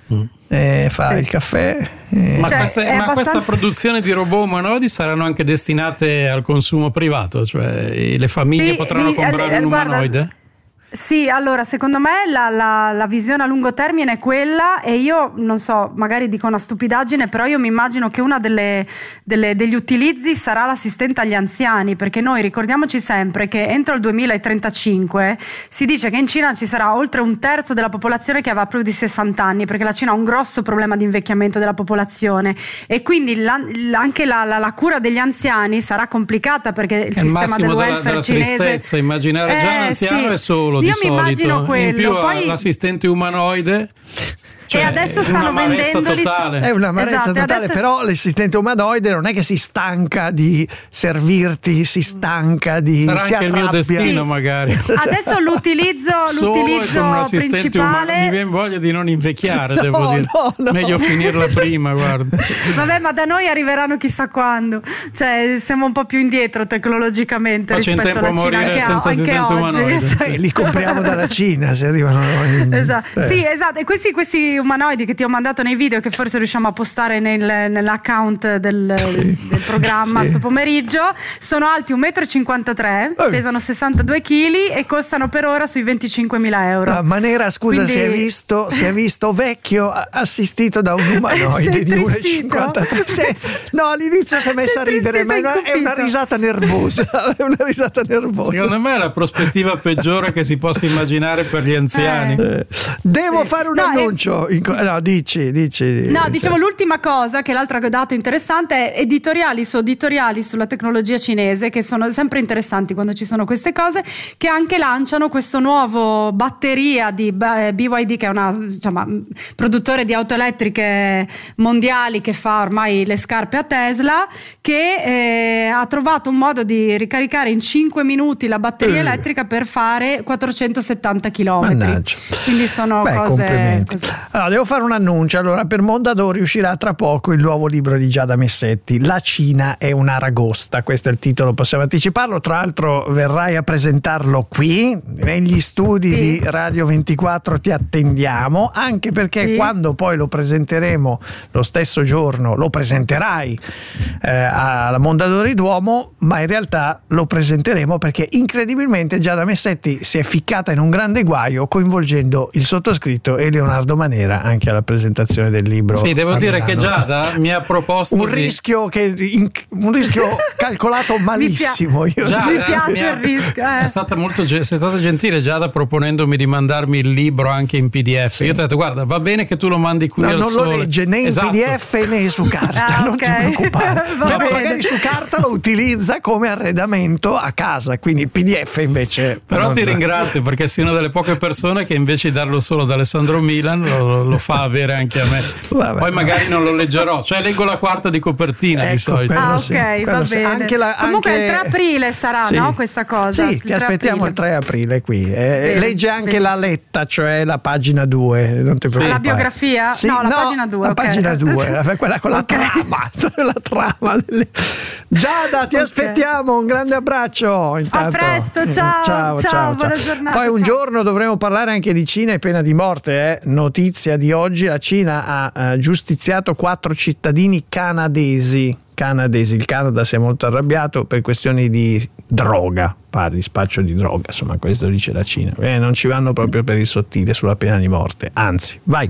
fa il caffè. Ma questa produzione di robot umanoidi saranno anche destinate al consumo privato, cioè le famiglie potranno comprare un umanoide? Sì, allora secondo me la visione a lungo termine è quella, e io non so, magari dico una stupidaggine, però io mi immagino che una degli utilizzi sarà l'assistente agli anziani, perché noi ricordiamoci sempre che entro il 2035 si dice che in Cina ci sarà oltre un terzo della popolazione che avrà più di 60 anni, perché la Cina ha un grosso problema di invecchiamento della popolazione, e quindi anche la cura degli anziani sarà complicata, perché il sistema del welfare della cinese, tristezza, immaginare già un anziano è solo io di mi immagino solito, quello. in più Poi l'assistente umanoide. Cioè, e adesso stanno vendendoli. È un'amarezza totale, però l'assistente umanoide non è che si stanca di servirti, si stanca di. Sarà anche il mio destino, magari. Adesso l'utilizzo principale. Mi viene voglia di non invecchiare, devo dire. No. Meglio finirla prima, guarda. Vabbè, ma da noi arriveranno chissà quando. Cioè, siamo un po' più indietro tecnologicamente. Faccio in tempo a morire senza assistenza umanoide. Li compriamo dalla Cina se arrivano noi. Esatto. Sì, esatto. E questi umanoidi che ti ho mandato nei video, che forse riusciamo a postare nell'account del programma sto pomeriggio, sono alti 1,53 m, pesano 62 kg e costano per ora sui 25.000 euro. Manera, scusa, quindi si è visto vecchio assistito da un umanoide di 1,53 m. No, all'inizio si è messa a ridere, ma è una risata nervosa. È una risata nervosa. Secondo me è la prospettiva peggiore che si possa immaginare per gli anziani. Devo fare un annuncio. No, dici. No, dicevo l'ultima cosa, che l'altro dato interessante è editoriali sulla tecnologia cinese, che sono sempre interessanti quando ci sono queste cose, che anche lanciano questo nuovo batteria di BYD, che è una produttore di auto elettriche mondiali, che fa ormai le scarpe a Tesla, che ha trovato un modo di ricaricare in 5 minuti la batteria elettrica per fare 470 km. Quindi sono cose così. Allora, devo fare un annuncio. Allora, per Mondadori uscirà tra poco il nuovo libro di Giada Messetti, La Cina è un'aragosta. Questo è il titolo, possiamo anticiparlo. Tra l'altro verrai a presentarlo qui negli studi di Radio 24, ti attendiamo, anche perché quando poi lo presenteremo lo stesso giorno, lo presenterai alla Mondadori Duomo, ma in realtà lo presenteremo perché incredibilmente Giada Messetti si è ficcata in un grande guaio, coinvolgendo il sottoscritto e Leonardo Manera anche alla presentazione del libro. Sì, devo dire che Giada mi ha proposto un rischio calcolato malissimo. Mi piace il rischio. È stata sei stata gentile, Giada, proponendomi di mandarmi il libro anche in PDF. Io ti ho detto, guarda, va bene che tu lo mandi qui al non Sole. Lo legge né in PDF né su carta, non ti preoccupare. Però magari su carta lo utilizza come arredamento a casa, quindi il PDF invece. Però ti ringrazio, perché sei una delle poche persone che invece di darlo solo ad Alessandro Milan lo fa avere anche a me. Poi magari non lo leggerò, cioè leggo la quarta di copertina di solito. Va bene. Comunque il 3 aprile sarà, no, questa cosa? Sì, ti aspettiamo il 3 aprile qui. Legge anche la letta, cioè la pagina 2, non ti preoccupare. La biografia? Sì, no, la pagina 2. La pagina 2, quella con la trama. Giada, ti aspettiamo, un grande abbraccio. Intanto. A presto, ciao, buona giornata. Poi un giorno dovremo parlare anche di Cina e pena di morte. Notizia di oggi: la Cina ha giustiziato 4 cittadini canadesi. Il Canada si è molto arrabbiato per questioni di droga, di spaccio di droga, insomma, questo dice la Cina. Non ci vanno proprio per il sottile sulla pena di morte, anzi, vai.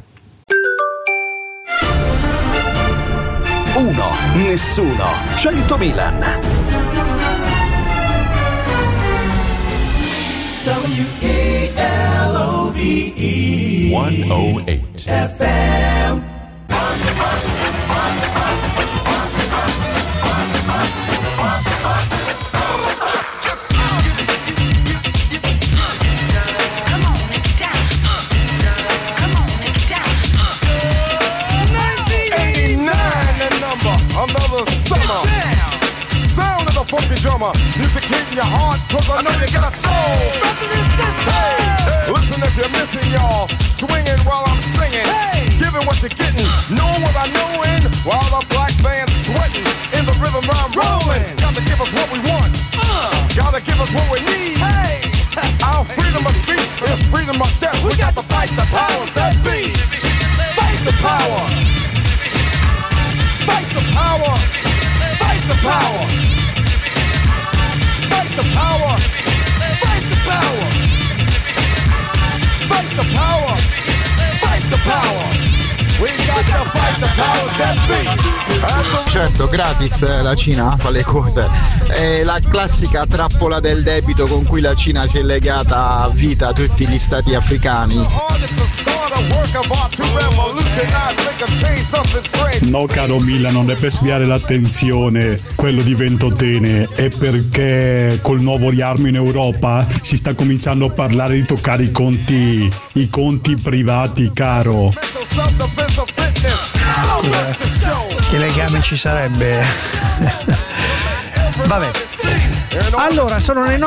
1, nessuno, 100 Milan. WELOVE 108 FM. Another summer. Sound of the funky drummer. Music hitting your heart, cause I know you got soul. Hey, listen if you're missing, y'all. Swinging while I'm singing. Giving what you're getting. Knowing what I know in. While the black band's sweating. In the rhythm I'm rolling. Gotta give us what we want. Gotta give us what we need. Our freedom of speech is freedom of death. We got to fight the powers that be. Fight the power. Fight the power! Fight the power! Fight the power! Fight the power! Fight the power! Fight the power! We got to fight the powers that be! Certo, gratis la Cina fa le cose. È la classica trappola del debito con cui la Cina si è legata a vita a tutti gli stati africani. No, caro Milan, non è per sviare l'attenzione quello di Ventotene, è perché col nuovo riarmo in Europa si sta cominciando a parlare di toccare i conti privati, caro. Che legame ci sarebbe? Vabbè. Allora, sono le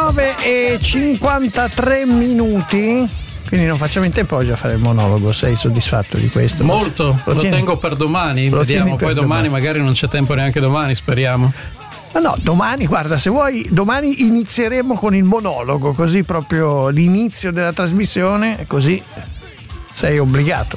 9:53 minuti. Quindi non facciamo in tempo oggi a fare il monologo. Sei soddisfatto di questo? Molto, lo tengo per domani. Vediamo, poi domani magari non c'è tempo neanche domani, speriamo. No, domani, guarda, se vuoi, domani inizieremo con il monologo, così proprio l'inizio della trasmissione, così sei obbligato.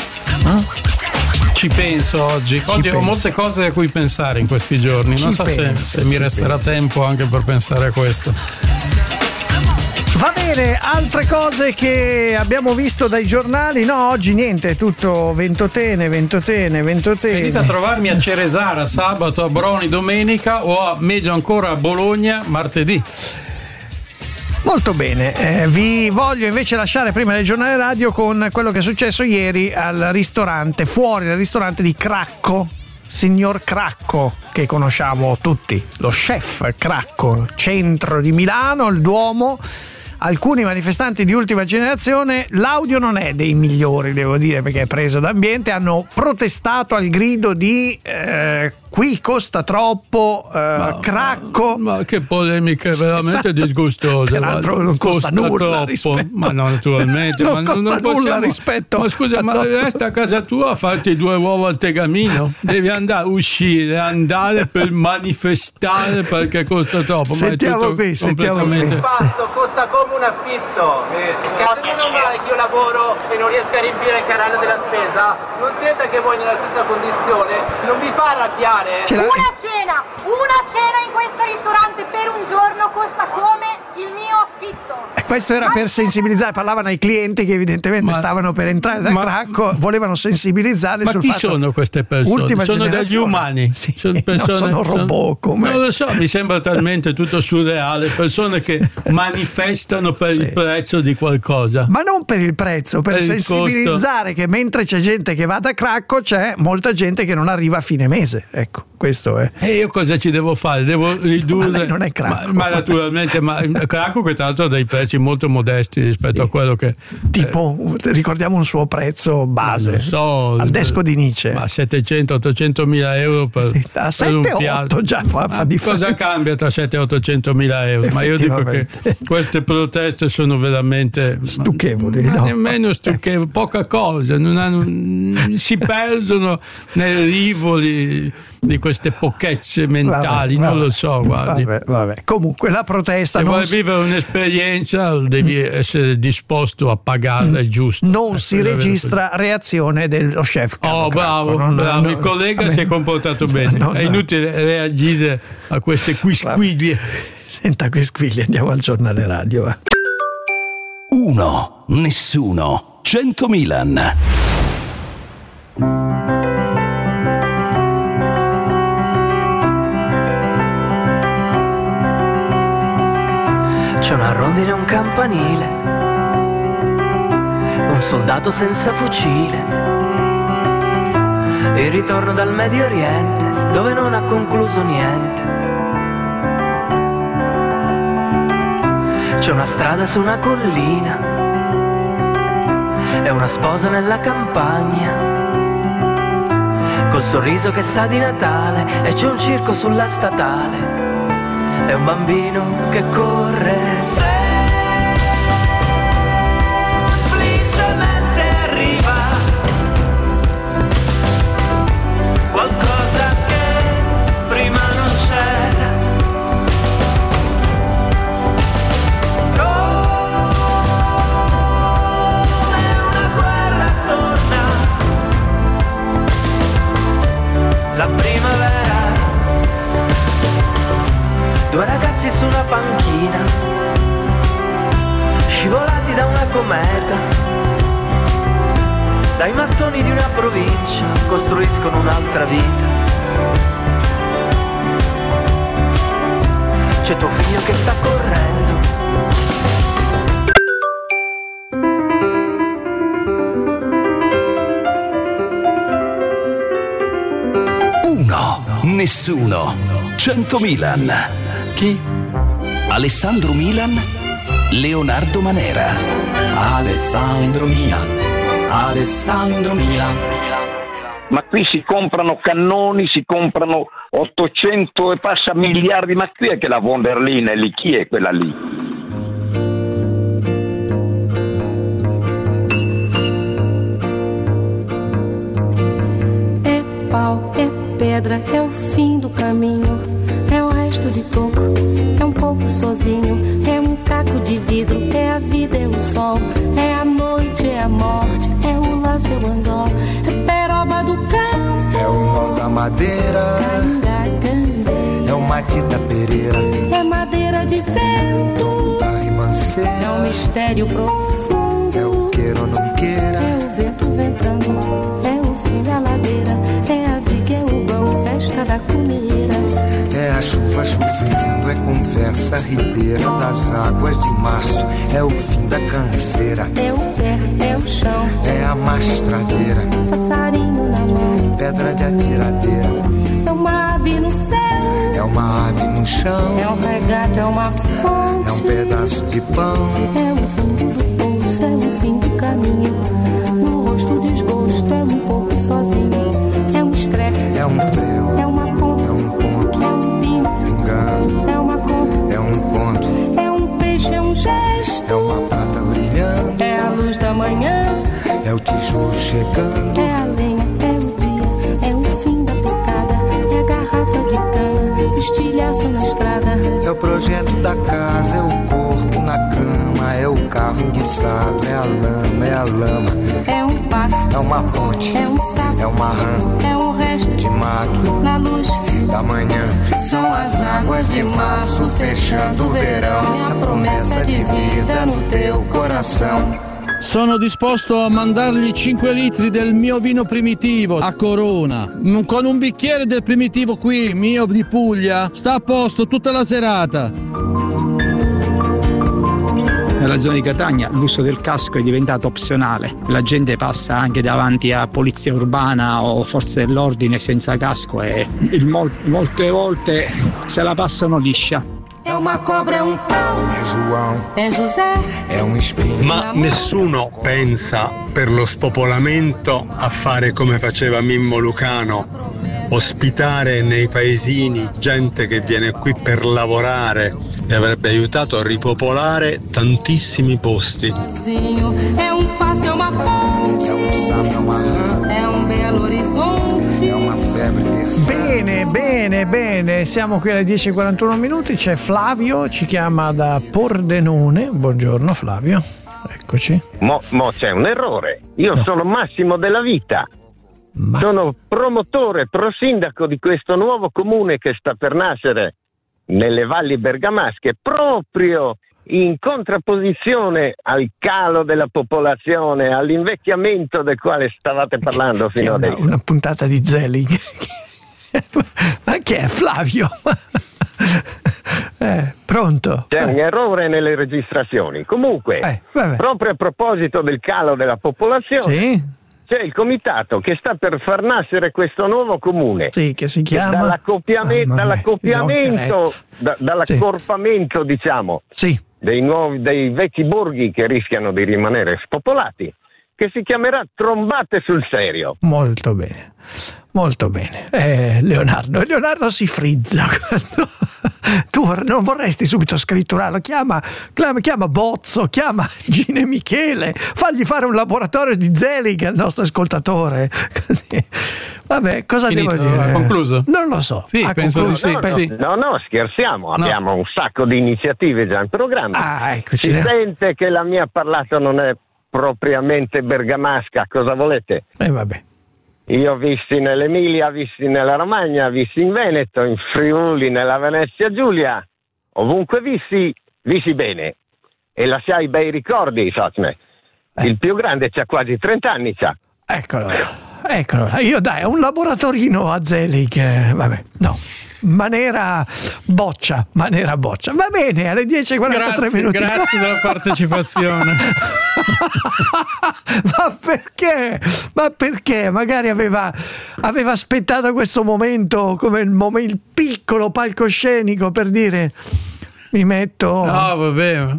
Ci penso oggi. Oggi ho molte cose a cui pensare in questi giorni. Non so se mi resterà tempo anche per pensare a questo. Va bene, altre cose che abbiamo visto dai giornali? No, oggi niente, tutto Ventotene. Venite a trovarmi a Ceresara sabato, a Broni domenica o meglio ancora a Bologna martedì. Molto bene, vi voglio invece lasciare prima del giornale radio con quello che è successo ieri al ristorante, fuori dal ristorante di Cracco, signor Cracco, che conosciamo tutti, lo chef Cracco, centro di Milano, il Duomo. Alcuni manifestanti di ultima generazione, l'audio non è dei migliori, devo dire, perché è preso d'ambiente, hanno protestato al grido di qui costa troppo, Cracco. Ma che polemiche veramente disgustose. Peraltro non costa nulla troppo. Ma no, naturalmente. non costa non possiamo, nulla rispetto. Ma scusa, ma resta a casa tua a farti 2 uova al tegamino? Devi andare per manifestare perché costa troppo. Sentiamo qui. Il pasto costa come un affitto. Capite normale che io lavoro e non riesco a riempire il canale della spesa? Non siete anche voi nella stessa condizione? Non vi fa arrabbiare? Una cena in questo ristorante per un giorno costa come il mio affitto. Questo era per sensibilizzare, parlavano ai clienti che evidentemente stavano per entrare da Cracco, volevano sensibilizzarli sul fatto. Ma chi sono queste persone? Sono degli umani? Sì, sono persone, sono robot come. Non lo so, mi sembra talmente tutto surreale, persone che manifestano per il prezzo di qualcosa. Ma non per il prezzo, per sensibilizzare che mentre c'è gente che va da Cracco c'è molta gente che non arriva a fine mese. Ecco, questo è. E io cosa ci devo fare? Devo ridurre. Ma lei non è Cracco. Ma naturalmente, ma Cracco che tra l'altro ha dei prezzi molto modesti rispetto a quello che. Tipo, ricordiamo un suo prezzo base. Al desco di Nietzsche. Ma 700-800 mila euro per un piatto. Già fa differenza. Cosa cambia tra 700 e 800 mila euro? Ma io dico che queste proteste sono veramente stucchevoli. Nemmeno stucchevoli, poca cosa. Si perdono nei rivoli di queste pochezze mentali, non lo so, guardi. Vabbè. Comunque la protesta. Se vuoi vivere un'esperienza devi essere disposto a pagarla il giusto. Non si registra reazione dello chef. Bravo. Il collega si è comportato bene. È inutile reagire a queste quisquiglie. Senta quisquiglie, andiamo al giornale radio. 1, nessuno, 100 Milan. C'è una rondine e un campanile, un soldato senza fucile, il ritorno dal Medio Oriente dove non ha concluso niente. C'è una strada su una collina e una sposa nella campagna, col sorriso che sa di Natale, e c'è un circo sulla statale. È un bambino che corre, semplicemente arriva qualcosa che prima non c'era. Come una guerra torna la primavera. 2 ragazzi su una panchina, scivolati da una cometa, dai mattoni di una provincia costruiscono un'altra vita. C'è tuo figlio che sta correndo, nessuno, 100 Milan. Chi? Alessandro Milan, Leonardo Manera. Alessandro Milan. Ma qui si comprano cannoni, si comprano 800 e passa miliardi, ma qui è che la von der Leyen è lì, chi è quella lì? É pau, é pedra, é o fim do caminho, é o resto de toco, é um pouco sozinho, é um caco de vidro, é a vida, é o sol, é a noite, é a morte, é o laço, é o anzol, é peroba do campo, é o nó da madeira, é o Matita Pereira, é madeira de vento, é um mistério profundo, é o queira ou não queira, é o vento ventando, é o fim da ladeira, é a viga, é o vão, festa da cumeira, é a chuva chovendo, é conversa nessa ribeira das águas de março. É o fim da canseira. É o pé, é o chão. É a mastradeira. Passarinho na mão. Pedra de atiradeira. É uma ave no céu. É uma ave no chão. É um regato, é uma fonte. É um pedaço de pão. É o fundo do poço, é o fim do caminho. No rosto desgosto, é um pouco sozinho. É um estrepe. É um prego. É uma ponta. É um ponto. É um pingo. Pingando. É uma conta. É um conto. É um peixe, é um gesto. É uma prata brilhando. É a luz da manhã. É o tijolo chegando. É a lenha, é o dia. É o fim da picada. É a garrafa de cana. O estilhaço na estrada. É o projeto da casa. É o corpo na cama. É o carro enguiçado. É a lama, é a lama. É um passo. É uma ponte. É um sapo. É uma rã. É um resto de mato. Na luz da manhã. São as águas de março fechando o verão. É a promessa de vida no teu coração. Sono disposto a mandargli 5 litri del mio vino primitivo a Corona. Con un bicchiere del primitivo qui, mio di Puglia, sta a posto tutta la serata. Nella zona di Catania l'uso del casco è diventato opzionale, la gente passa anche davanti a polizia urbana o forze dell'ordine senza casco e molte volte se la passano liscia. È una cobra, è un pau. È João. È José. È un spin. Ma nessuno pensa per lo spopolamento a fare come faceva Mimmo Lucano, ospitare nei paesini gente che viene qui per lavorare e avrebbe aiutato a ripopolare tantissimi posti. È un passo, è una ponte. È un sapo, è una rã. È un bello orizzonte. È una febbre terçana. Bene, siamo qui alle 10:41. C'è Flavio, ci chiama da Pordenone. Buongiorno Flavio, eccoci. Mo c'è un errore. Io sono Massimo della Vita. Sono promotore, prosindaco di questo nuovo comune che sta per nascere nelle valli bergamasche, proprio in contrapposizione al calo della popolazione, all'invecchiamento del quale stavate parlando fino adesso. Una puntata di Zelig. Ma che è Flavio? Pronto? C'è un errore nelle registrazioni. Comunque, proprio a proposito del calo della popolazione, c'è il comitato che sta per far nascere questo nuovo comune. Sì, che si chiama dall'accorpamento, diciamo, dei vecchi borghi che rischiano di rimanere spopolati, che si chiamerà Trombate sul Serio. Molto bene. Leonardo si frizza. Tu non vorresti subito scritturarlo? Chiama Bozzo, chiama Gine Michele, fagli fare un laboratorio di Zelig al nostro ascoltatore. Così. Vabbè, cosa devo dire? Ha concluso? Non lo so. Sì, penso di sì. No, scherziamo. Abbiamo un sacco di iniziative già in programma. Eccoci. Si sente che la mia parlata non è propriamente bergamasca. Cosa volete? Vabbè. Io ho visti nell'Emilia, visti nella Romagna, visti in Veneto, in Friuli, nella Venezia Giulia, ovunque visti bene e lasciai bei ricordi, Sosme. Il più grande c'ha quasi 30 anni, c'ha. Eccolo. Io dai, un laboratorino a Zelig, vabbè, no. Maniera boccia. Va bene, alle 10:43. Grazie della partecipazione. Ma perché? Magari aveva aspettato questo momento come il piccolo palcoscenico per dire mi metto. No, vabbè.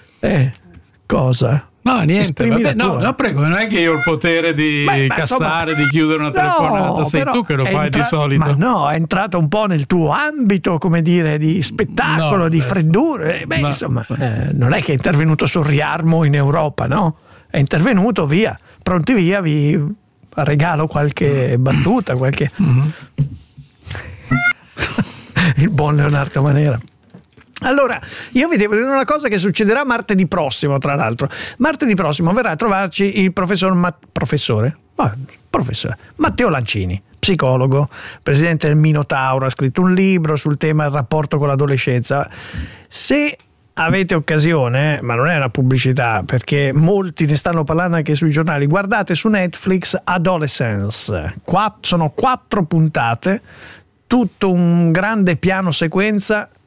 Cosa? No, niente, vabbè, no, prego, non è che io ho il potere di cassare, di chiudere una telefonata, sei tu che lo fai di solito. Ma no, è entrato un po' nel tuo ambito, come dire, di spettacolo, di freddure. Insomma, non è che è intervenuto sul riarmo in Europa, no? È intervenuto, via, pronti via, vi regalo qualche battuta, qualche... Il buon Leonardo Manera. Allora, io vi devo dire una cosa che succederà martedì prossimo, tra l'altro. Martedì prossimo verrà a trovarci il professore Matteo Lancini, psicologo, presidente del Minotauro, ha scritto un libro sul tema del rapporto con l'adolescenza. Se avete occasione, ma non è una pubblicità perché molti ne stanno parlando anche sui giornali, guardate su Netflix Adolescence. Sono 4 puntate, tutto un grande piano sequenza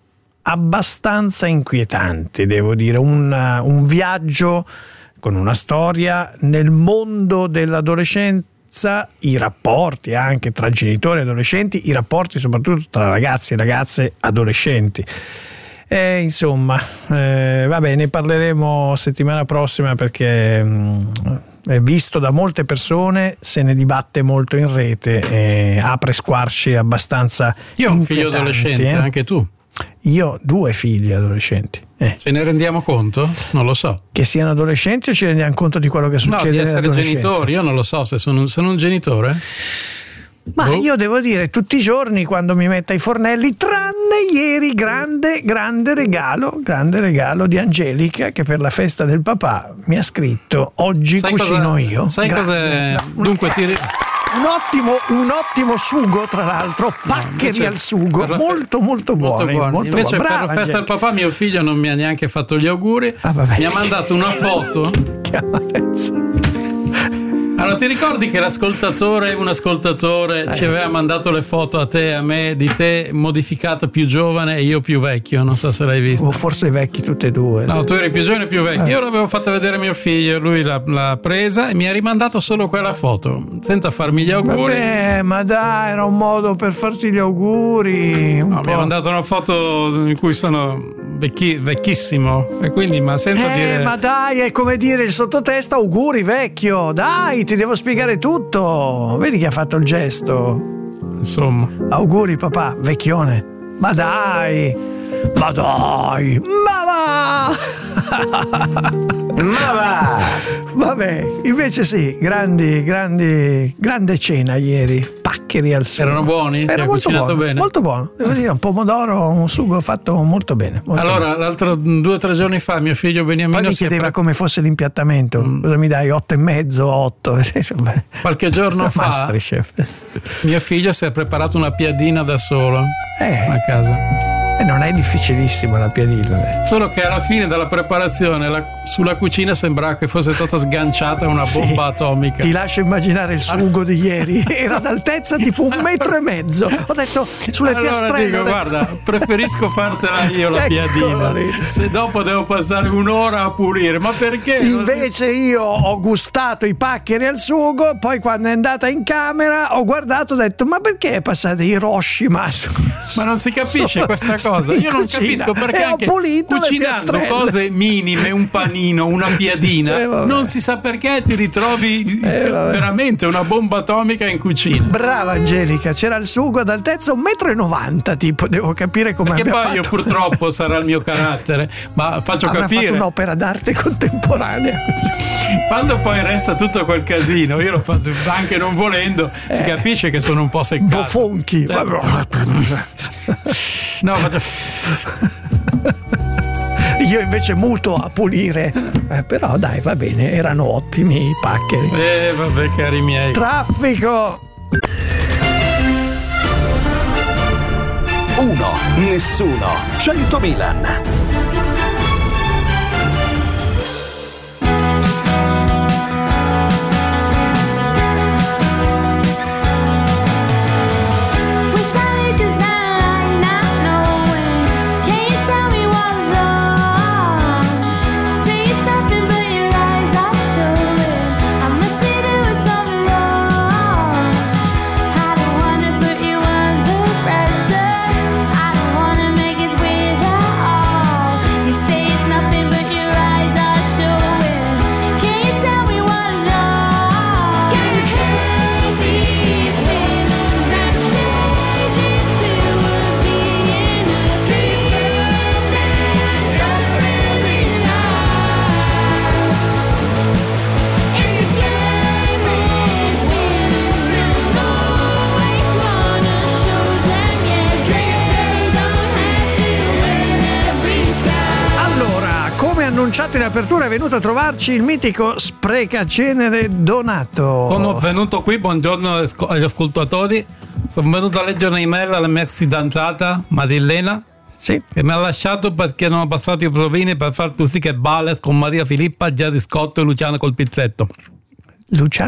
abbastanza inquietanti, devo dire, un viaggio con una storia nel mondo dell'adolescenza, i rapporti anche tra genitori e adolescenti, i rapporti soprattutto tra ragazzi e ragazze adolescenti. Insomma, vabbè, ne parleremo settimana prossima perché è visto da molte persone, se ne dibatte molto in rete e apre squarci abbastanza Io ho un figlio adolescente, anche tu? Io ho 2 figli adolescenti. Ce ne rendiamo conto? Non lo so. Che siano adolescenti o ci rendiamo conto di quello che succede? No, di essere genitori, io non lo so se sono un genitore. Ma io devo dire, tutti i giorni quando mi metto ai fornelli, tranne ieri, grande regalo di Angelica, che per la festa del papà mi ha scritto: oggi cucino io. Sai cos'è? Dunque un ottimo sugo, tra l'altro, paccheri al sugo, molto buoni. Invece per la festa del papà mio figlio non mi ha neanche fatto gli auguri, mi ha mandato una foto. Che amarezza. Allora, ti ricordi che un ascoltatore ci aveva mandato le foto a te e a me di te modificato più giovane e io più vecchio? Non so se l'hai visto. O forse vecchi tutte e due. No, tu eri più giovane e più vecchio. Io l'avevo fatta vedere a mio figlio, lui l'ha presa e mi ha rimandato solo quella foto senza farmi gli auguri. Vabbè, ma dai, era un modo per farti gli auguri. Mi ha mandato una foto in cui sono vecchissimo e quindi senza dire. Ma dai, è come dire il sottotesto: auguri vecchio, dai, ti devo spiegare tutto. Vedi che ha fatto il gesto. Insomma, auguri papà, vecchione. Ma dai, ma va. Vabbè, invece sì, grande cena ieri, paccheri al sugo. Erano buoni? Ti ha cucinato bene? Molto buono, devo dire, un pomodoro, un sugo fatto molto bene. L'altro 2 o 3 giorni fa mio figlio Beniamino poi mi chiedeva come fosse l'impiattamento. Cosa mi dai? 8,5, 8? Qualche giorno fa Masterchef. Mio figlio si è preparato una piadina da solo a casa. Non è difficilissimo la piadina. Solo che alla fine della preparazione sulla cucina sembrava che fosse stata sganciata una bomba atomica. Ti lascio immaginare il sugo di ieri. Era d'altezza tipo 1,5 metri. Ho detto sulle piastrelle. Guarda, preferisco fartela io la piadina. Se dopo devo passare un'ora a pulire. Ma perché? Invece io ho gustato i paccheri al sugo. Poi quando è andata in camera ho guardato e ho detto: ma perché passate Hiroshima? Ma non si capisce questa cosa. Io non capisco perché anche cucinando cose minime, un panino, una piadina, non si sa perché ti ritrovi veramente una bomba atomica in cucina. Brava Angelica, c'era il sugo ad altezza 1,90 m, tipo, devo capire come perché abbia poi fatto. Io purtroppo sarà il mio carattere, ma faccio avrà capire. Fatto un'opera d'arte contemporanea. Quando poi resta tutto quel casino, io l'ho fatto anche non volendo, si capisce che sono un po' seccato. Bofonchi. No, io invece muto a pulire, però dai, va bene, erano ottimi i paccheri. Vabbè, cari miei. Traffico. 1, nessuno, 100 Milan. Annunciato in apertura è venuto a trovarci il mitico Sprecacenere Donato. Sono venuto qui, buongiorno agli ascoltatori. Sono venuto a leggere un'email alla mia fidanzata Marilena, che mi ha lasciato perché non ho passato i provini per far così che balles con Maria Filippa, Gerry Scott e Luciana col pizzetto. Luciana?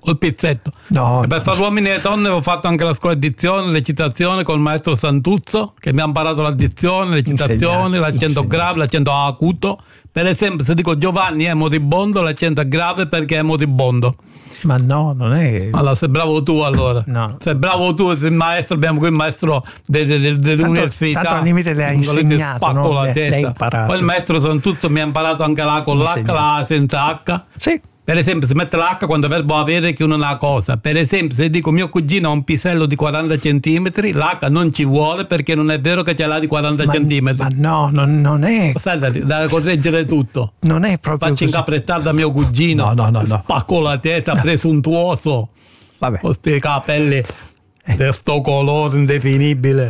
col pizzetto. No, e per fare uomini e donne ho fatto anche la scuola di dizione, recitazione col maestro Santuzzo, che mi ha imparato la dizione, recitazione, l'accento grave, l'accento acuto. Per esempio, se dico Giovanni è moribondo, l'accento è grave perché è moribondo. Ma no, non è. Allora, sei bravo tu allora. No. Sei bravo tu, il maestro, abbiamo qui il maestro dell'università. Tanto al limite le ha insegnato, no? La le ha imparato. Poi il maestro Santuzzo mi ha imparato anche la con l'H, la A senza H. Sì. Per esempio, si mette l'H quando è verbo avere che uno ha una cosa. Per esempio, se dico mio cugino ha un pisello di 40 centimetri, l'H non ci vuole perché non è vero che ce l'ha di 40 centimetri. Ma no, non è. Sai, da correggere tutto. Non è proprio Faccio così. incaprettare da mio cugino. No. Spacco la testa, presuntuoso. Vabbè. Con questi capelli di sto colore indefinibile.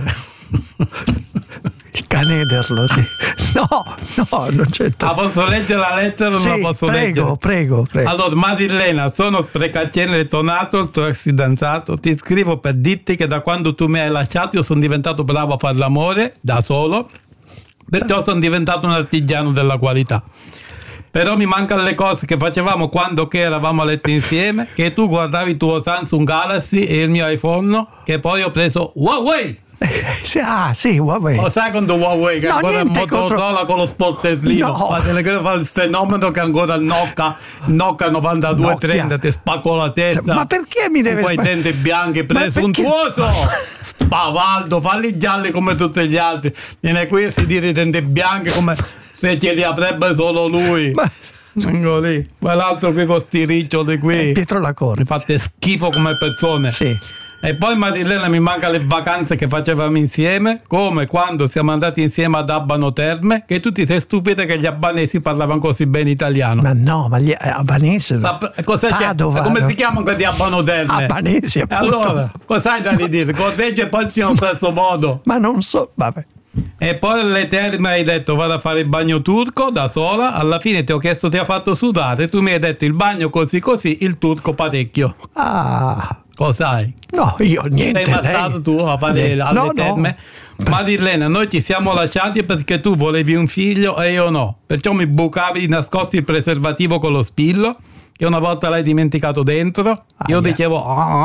Il canederlo, sì. No, non c'è. Posso leggere la lettera o sì, non la posso leggere? Prego. Allora, Marilena, sono Sprecacene Tonato, il tuo ex fidanzato. Ti scrivo per dirti che da quando tu mi hai lasciato io sono diventato bravo a fare l'amore da solo, perciò sono diventato un artigiano della qualità. Però mi mancano le cose che facevamo quando che eravamo a letto insieme, che tu guardavi il tuo Samsung Galaxy e il mio iPhone, che poi ho preso Huawei. Sì, Huawei. Lo sai quando Huawei che ancora è Motorola con lo sportellino, fa il fenomeno che ancora il Nokia 9230 ti spacco la testa. Ma perché mi deve quei denti bianchi presuntuoso? Spavaldo, falli gialli come tutti gli altri. Viene qui e si tira i denti bianchi come se ce li avrebbe solo lui. Vengo lì, quell'altro qui con sti riccioli qui. Pietro Lacorte. Mi fate schifo come persone. Sì. E poi Marilena mi manca le vacanze che facevamo insieme, come quando siamo andati insieme ad Abano Terme, che tu ti sei stupita che gli albanesi parlavano così bene italiano. Ma no, ma gli albanesi come si chiamano quelli di Abano Terme? Albanesi, appunto. Allora, cos'hai da ridire? Cos'è che poi siano allo stesso modo? Ma non so, vabbè. E poi alle terme hai detto vado a fare il bagno turco da sola, alla fine ti ho chiesto ti ha fatto sudare, tu mi hai detto il bagno così, il turco parecchio. Cos'hai? No, io niente. Sei mai stato tu a fare alle terme? No. Marilena, noi ci siamo lasciati perché tu volevi un figlio e io no, perciò mi bucavi nascosti il preservativo con lo spillo che una volta l'hai dimenticato dentro. Io dicevo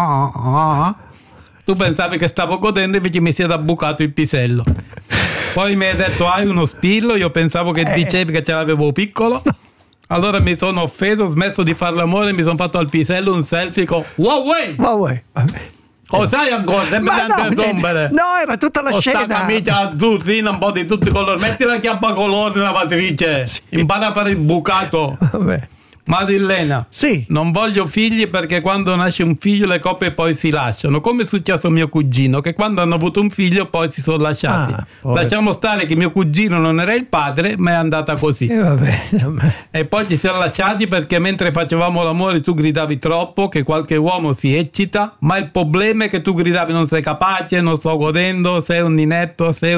tu pensavi che stavo godendo, invece mi si era bucato il pisello. Poi mi hai detto hai uno spillo, io pensavo che dicevi che ce l'avevo piccolo. Allora mi sono offeso, ho smesso di fare l'amore e mi sono fatto al pisello un selfie con Huawei. Vabbè. Cos'hai ancora? Sempre da interrompere. No, era tutta la scena. Questa camicia azzurrina, un po' di tutti i colori. Metti la chiappa colore, lavatrice. Sì. Impara a fare il bucato. Vabbè. Marilena, sì. Non voglio figli perché quando nasce un figlio le coppie poi si lasciano, come è successo a mio cugino che quando hanno avuto un figlio poi si sono lasciati. Lasciamo stare che mio cugino non era il padre, ma è andata così. Vabbè. E poi ci siamo lasciati perché mentre facevamo l'amore tu gridavi troppo che qualche uomo si eccita, ma il problema è che tu gridavi non sei capace, non sto godendo, sei un ninetto, che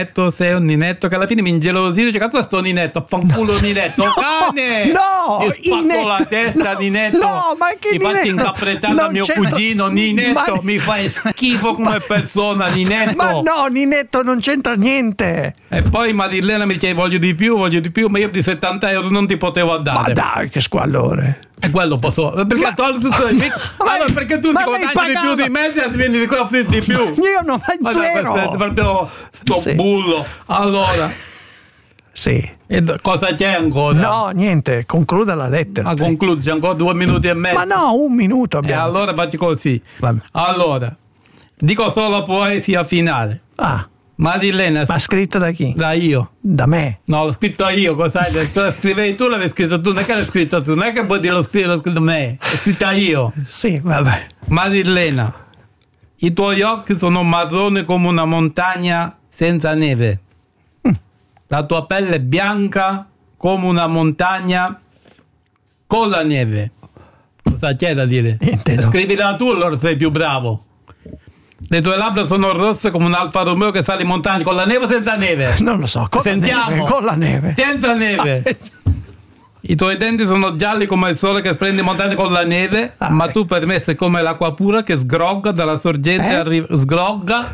alla fine mi ingelosisce, cazzo sto ninetto, fanculo ninetto, cane! No! Spacco la testa, Ninetto. No, ma che mi fatti incaprettare da mio cugino, Ninetto. Mi fai schifo come persona, Ninetto. Ma no, Ninetto non c'entra niente. E poi Marilena mi dice voglio di più, ma io di 70 euro non ti potevo dare. Ma dai, che squallore. E quello posso. Perché perché tu ti guadagni di più di me e vieni di qua di più. Io non ho zero. Proprio sto bullo. Allora. Sì. E cosa c'è ancora? No, niente, concluda la lettera. Conclude, c'è ancora 2 minuti e mezzo. Ma no, 1 minuto abbiamo. E allora faccio così. Vabbè. Allora, dico solo la poesia finale. Marilena. Ma scritto da chi? Da io. Da me? No, l'ho scritto io, cos'hai? Lo scrivevi tu, l'avevi scritto tu, non è che l'hai scritto tu, non è che puoi dire l'ho scritto me, l'ho scritta io. Sì, vabbè. Marilena, i tuoi occhi sono marroni come una montagna senza neve. La tua pelle è bianca come una montagna con la neve. Cosa c'è da dire? Niente, no. Scrivila tu, allora sei più bravo. Le tue labbra sono rosse come un Alfa Romeo che sale in montagna con la neve o senza neve? Non lo so, sentiamo. Con la neve. Senza neve. I tuoi denti sono gialli come il sole che splende in montagna con la neve, ma tu per me sei come l'acqua pura che sgrogga dalla sorgente, sgrogga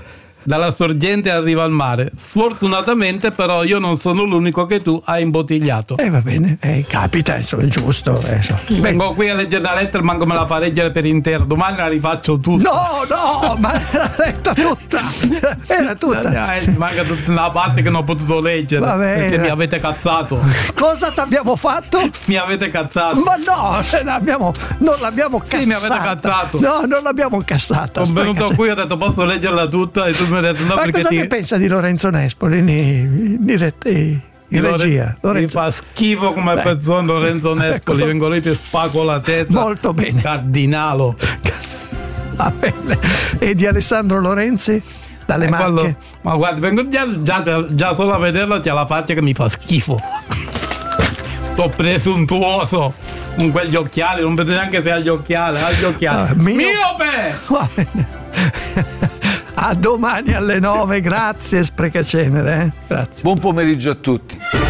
dalla sorgente arriva al mare. Sfortunatamente però io non sono l'unico che tu hai imbottigliato. Va bene, capita, insomma, è giusto. Vengo qui a leggere la lettera, manco me la fa leggere per intero. Domani la rifaccio tutta. No, ma l'ha letta tutta. Era tutta. Manca tutta una parte che non ho potuto leggere. Va bene. Perché mi avete cazzato. Cosa ti abbiamo fatto? Mi avete cazzato. Ma no, non l'abbiamo cassata. Sì, mi avete cazzato. No, non l'abbiamo cassata. Sono venuto qui, ho detto posso leggerla tutta e tu mi hai detto no. Ma perché cosa ne pensa di Lorenzo Nespoli in regia? Mi fa schifo come persona Lorenzo Nespoli. Ecco. Vengo lì, ti spago la testa. Molto bene. Cardinalo. Va bene. E di Alessandro Lorenzi? Dalle Marche? Ma guarda, vengo già solo a vederlo, c'è la faccia che mi fa schifo. Sto presuntuoso con quegli occhiali, non vedo neanche se ha gli occhiali. Miope! Va bene. A domani alle 9, grazie Sprecacenere. Grazie. Buon pomeriggio a tutti.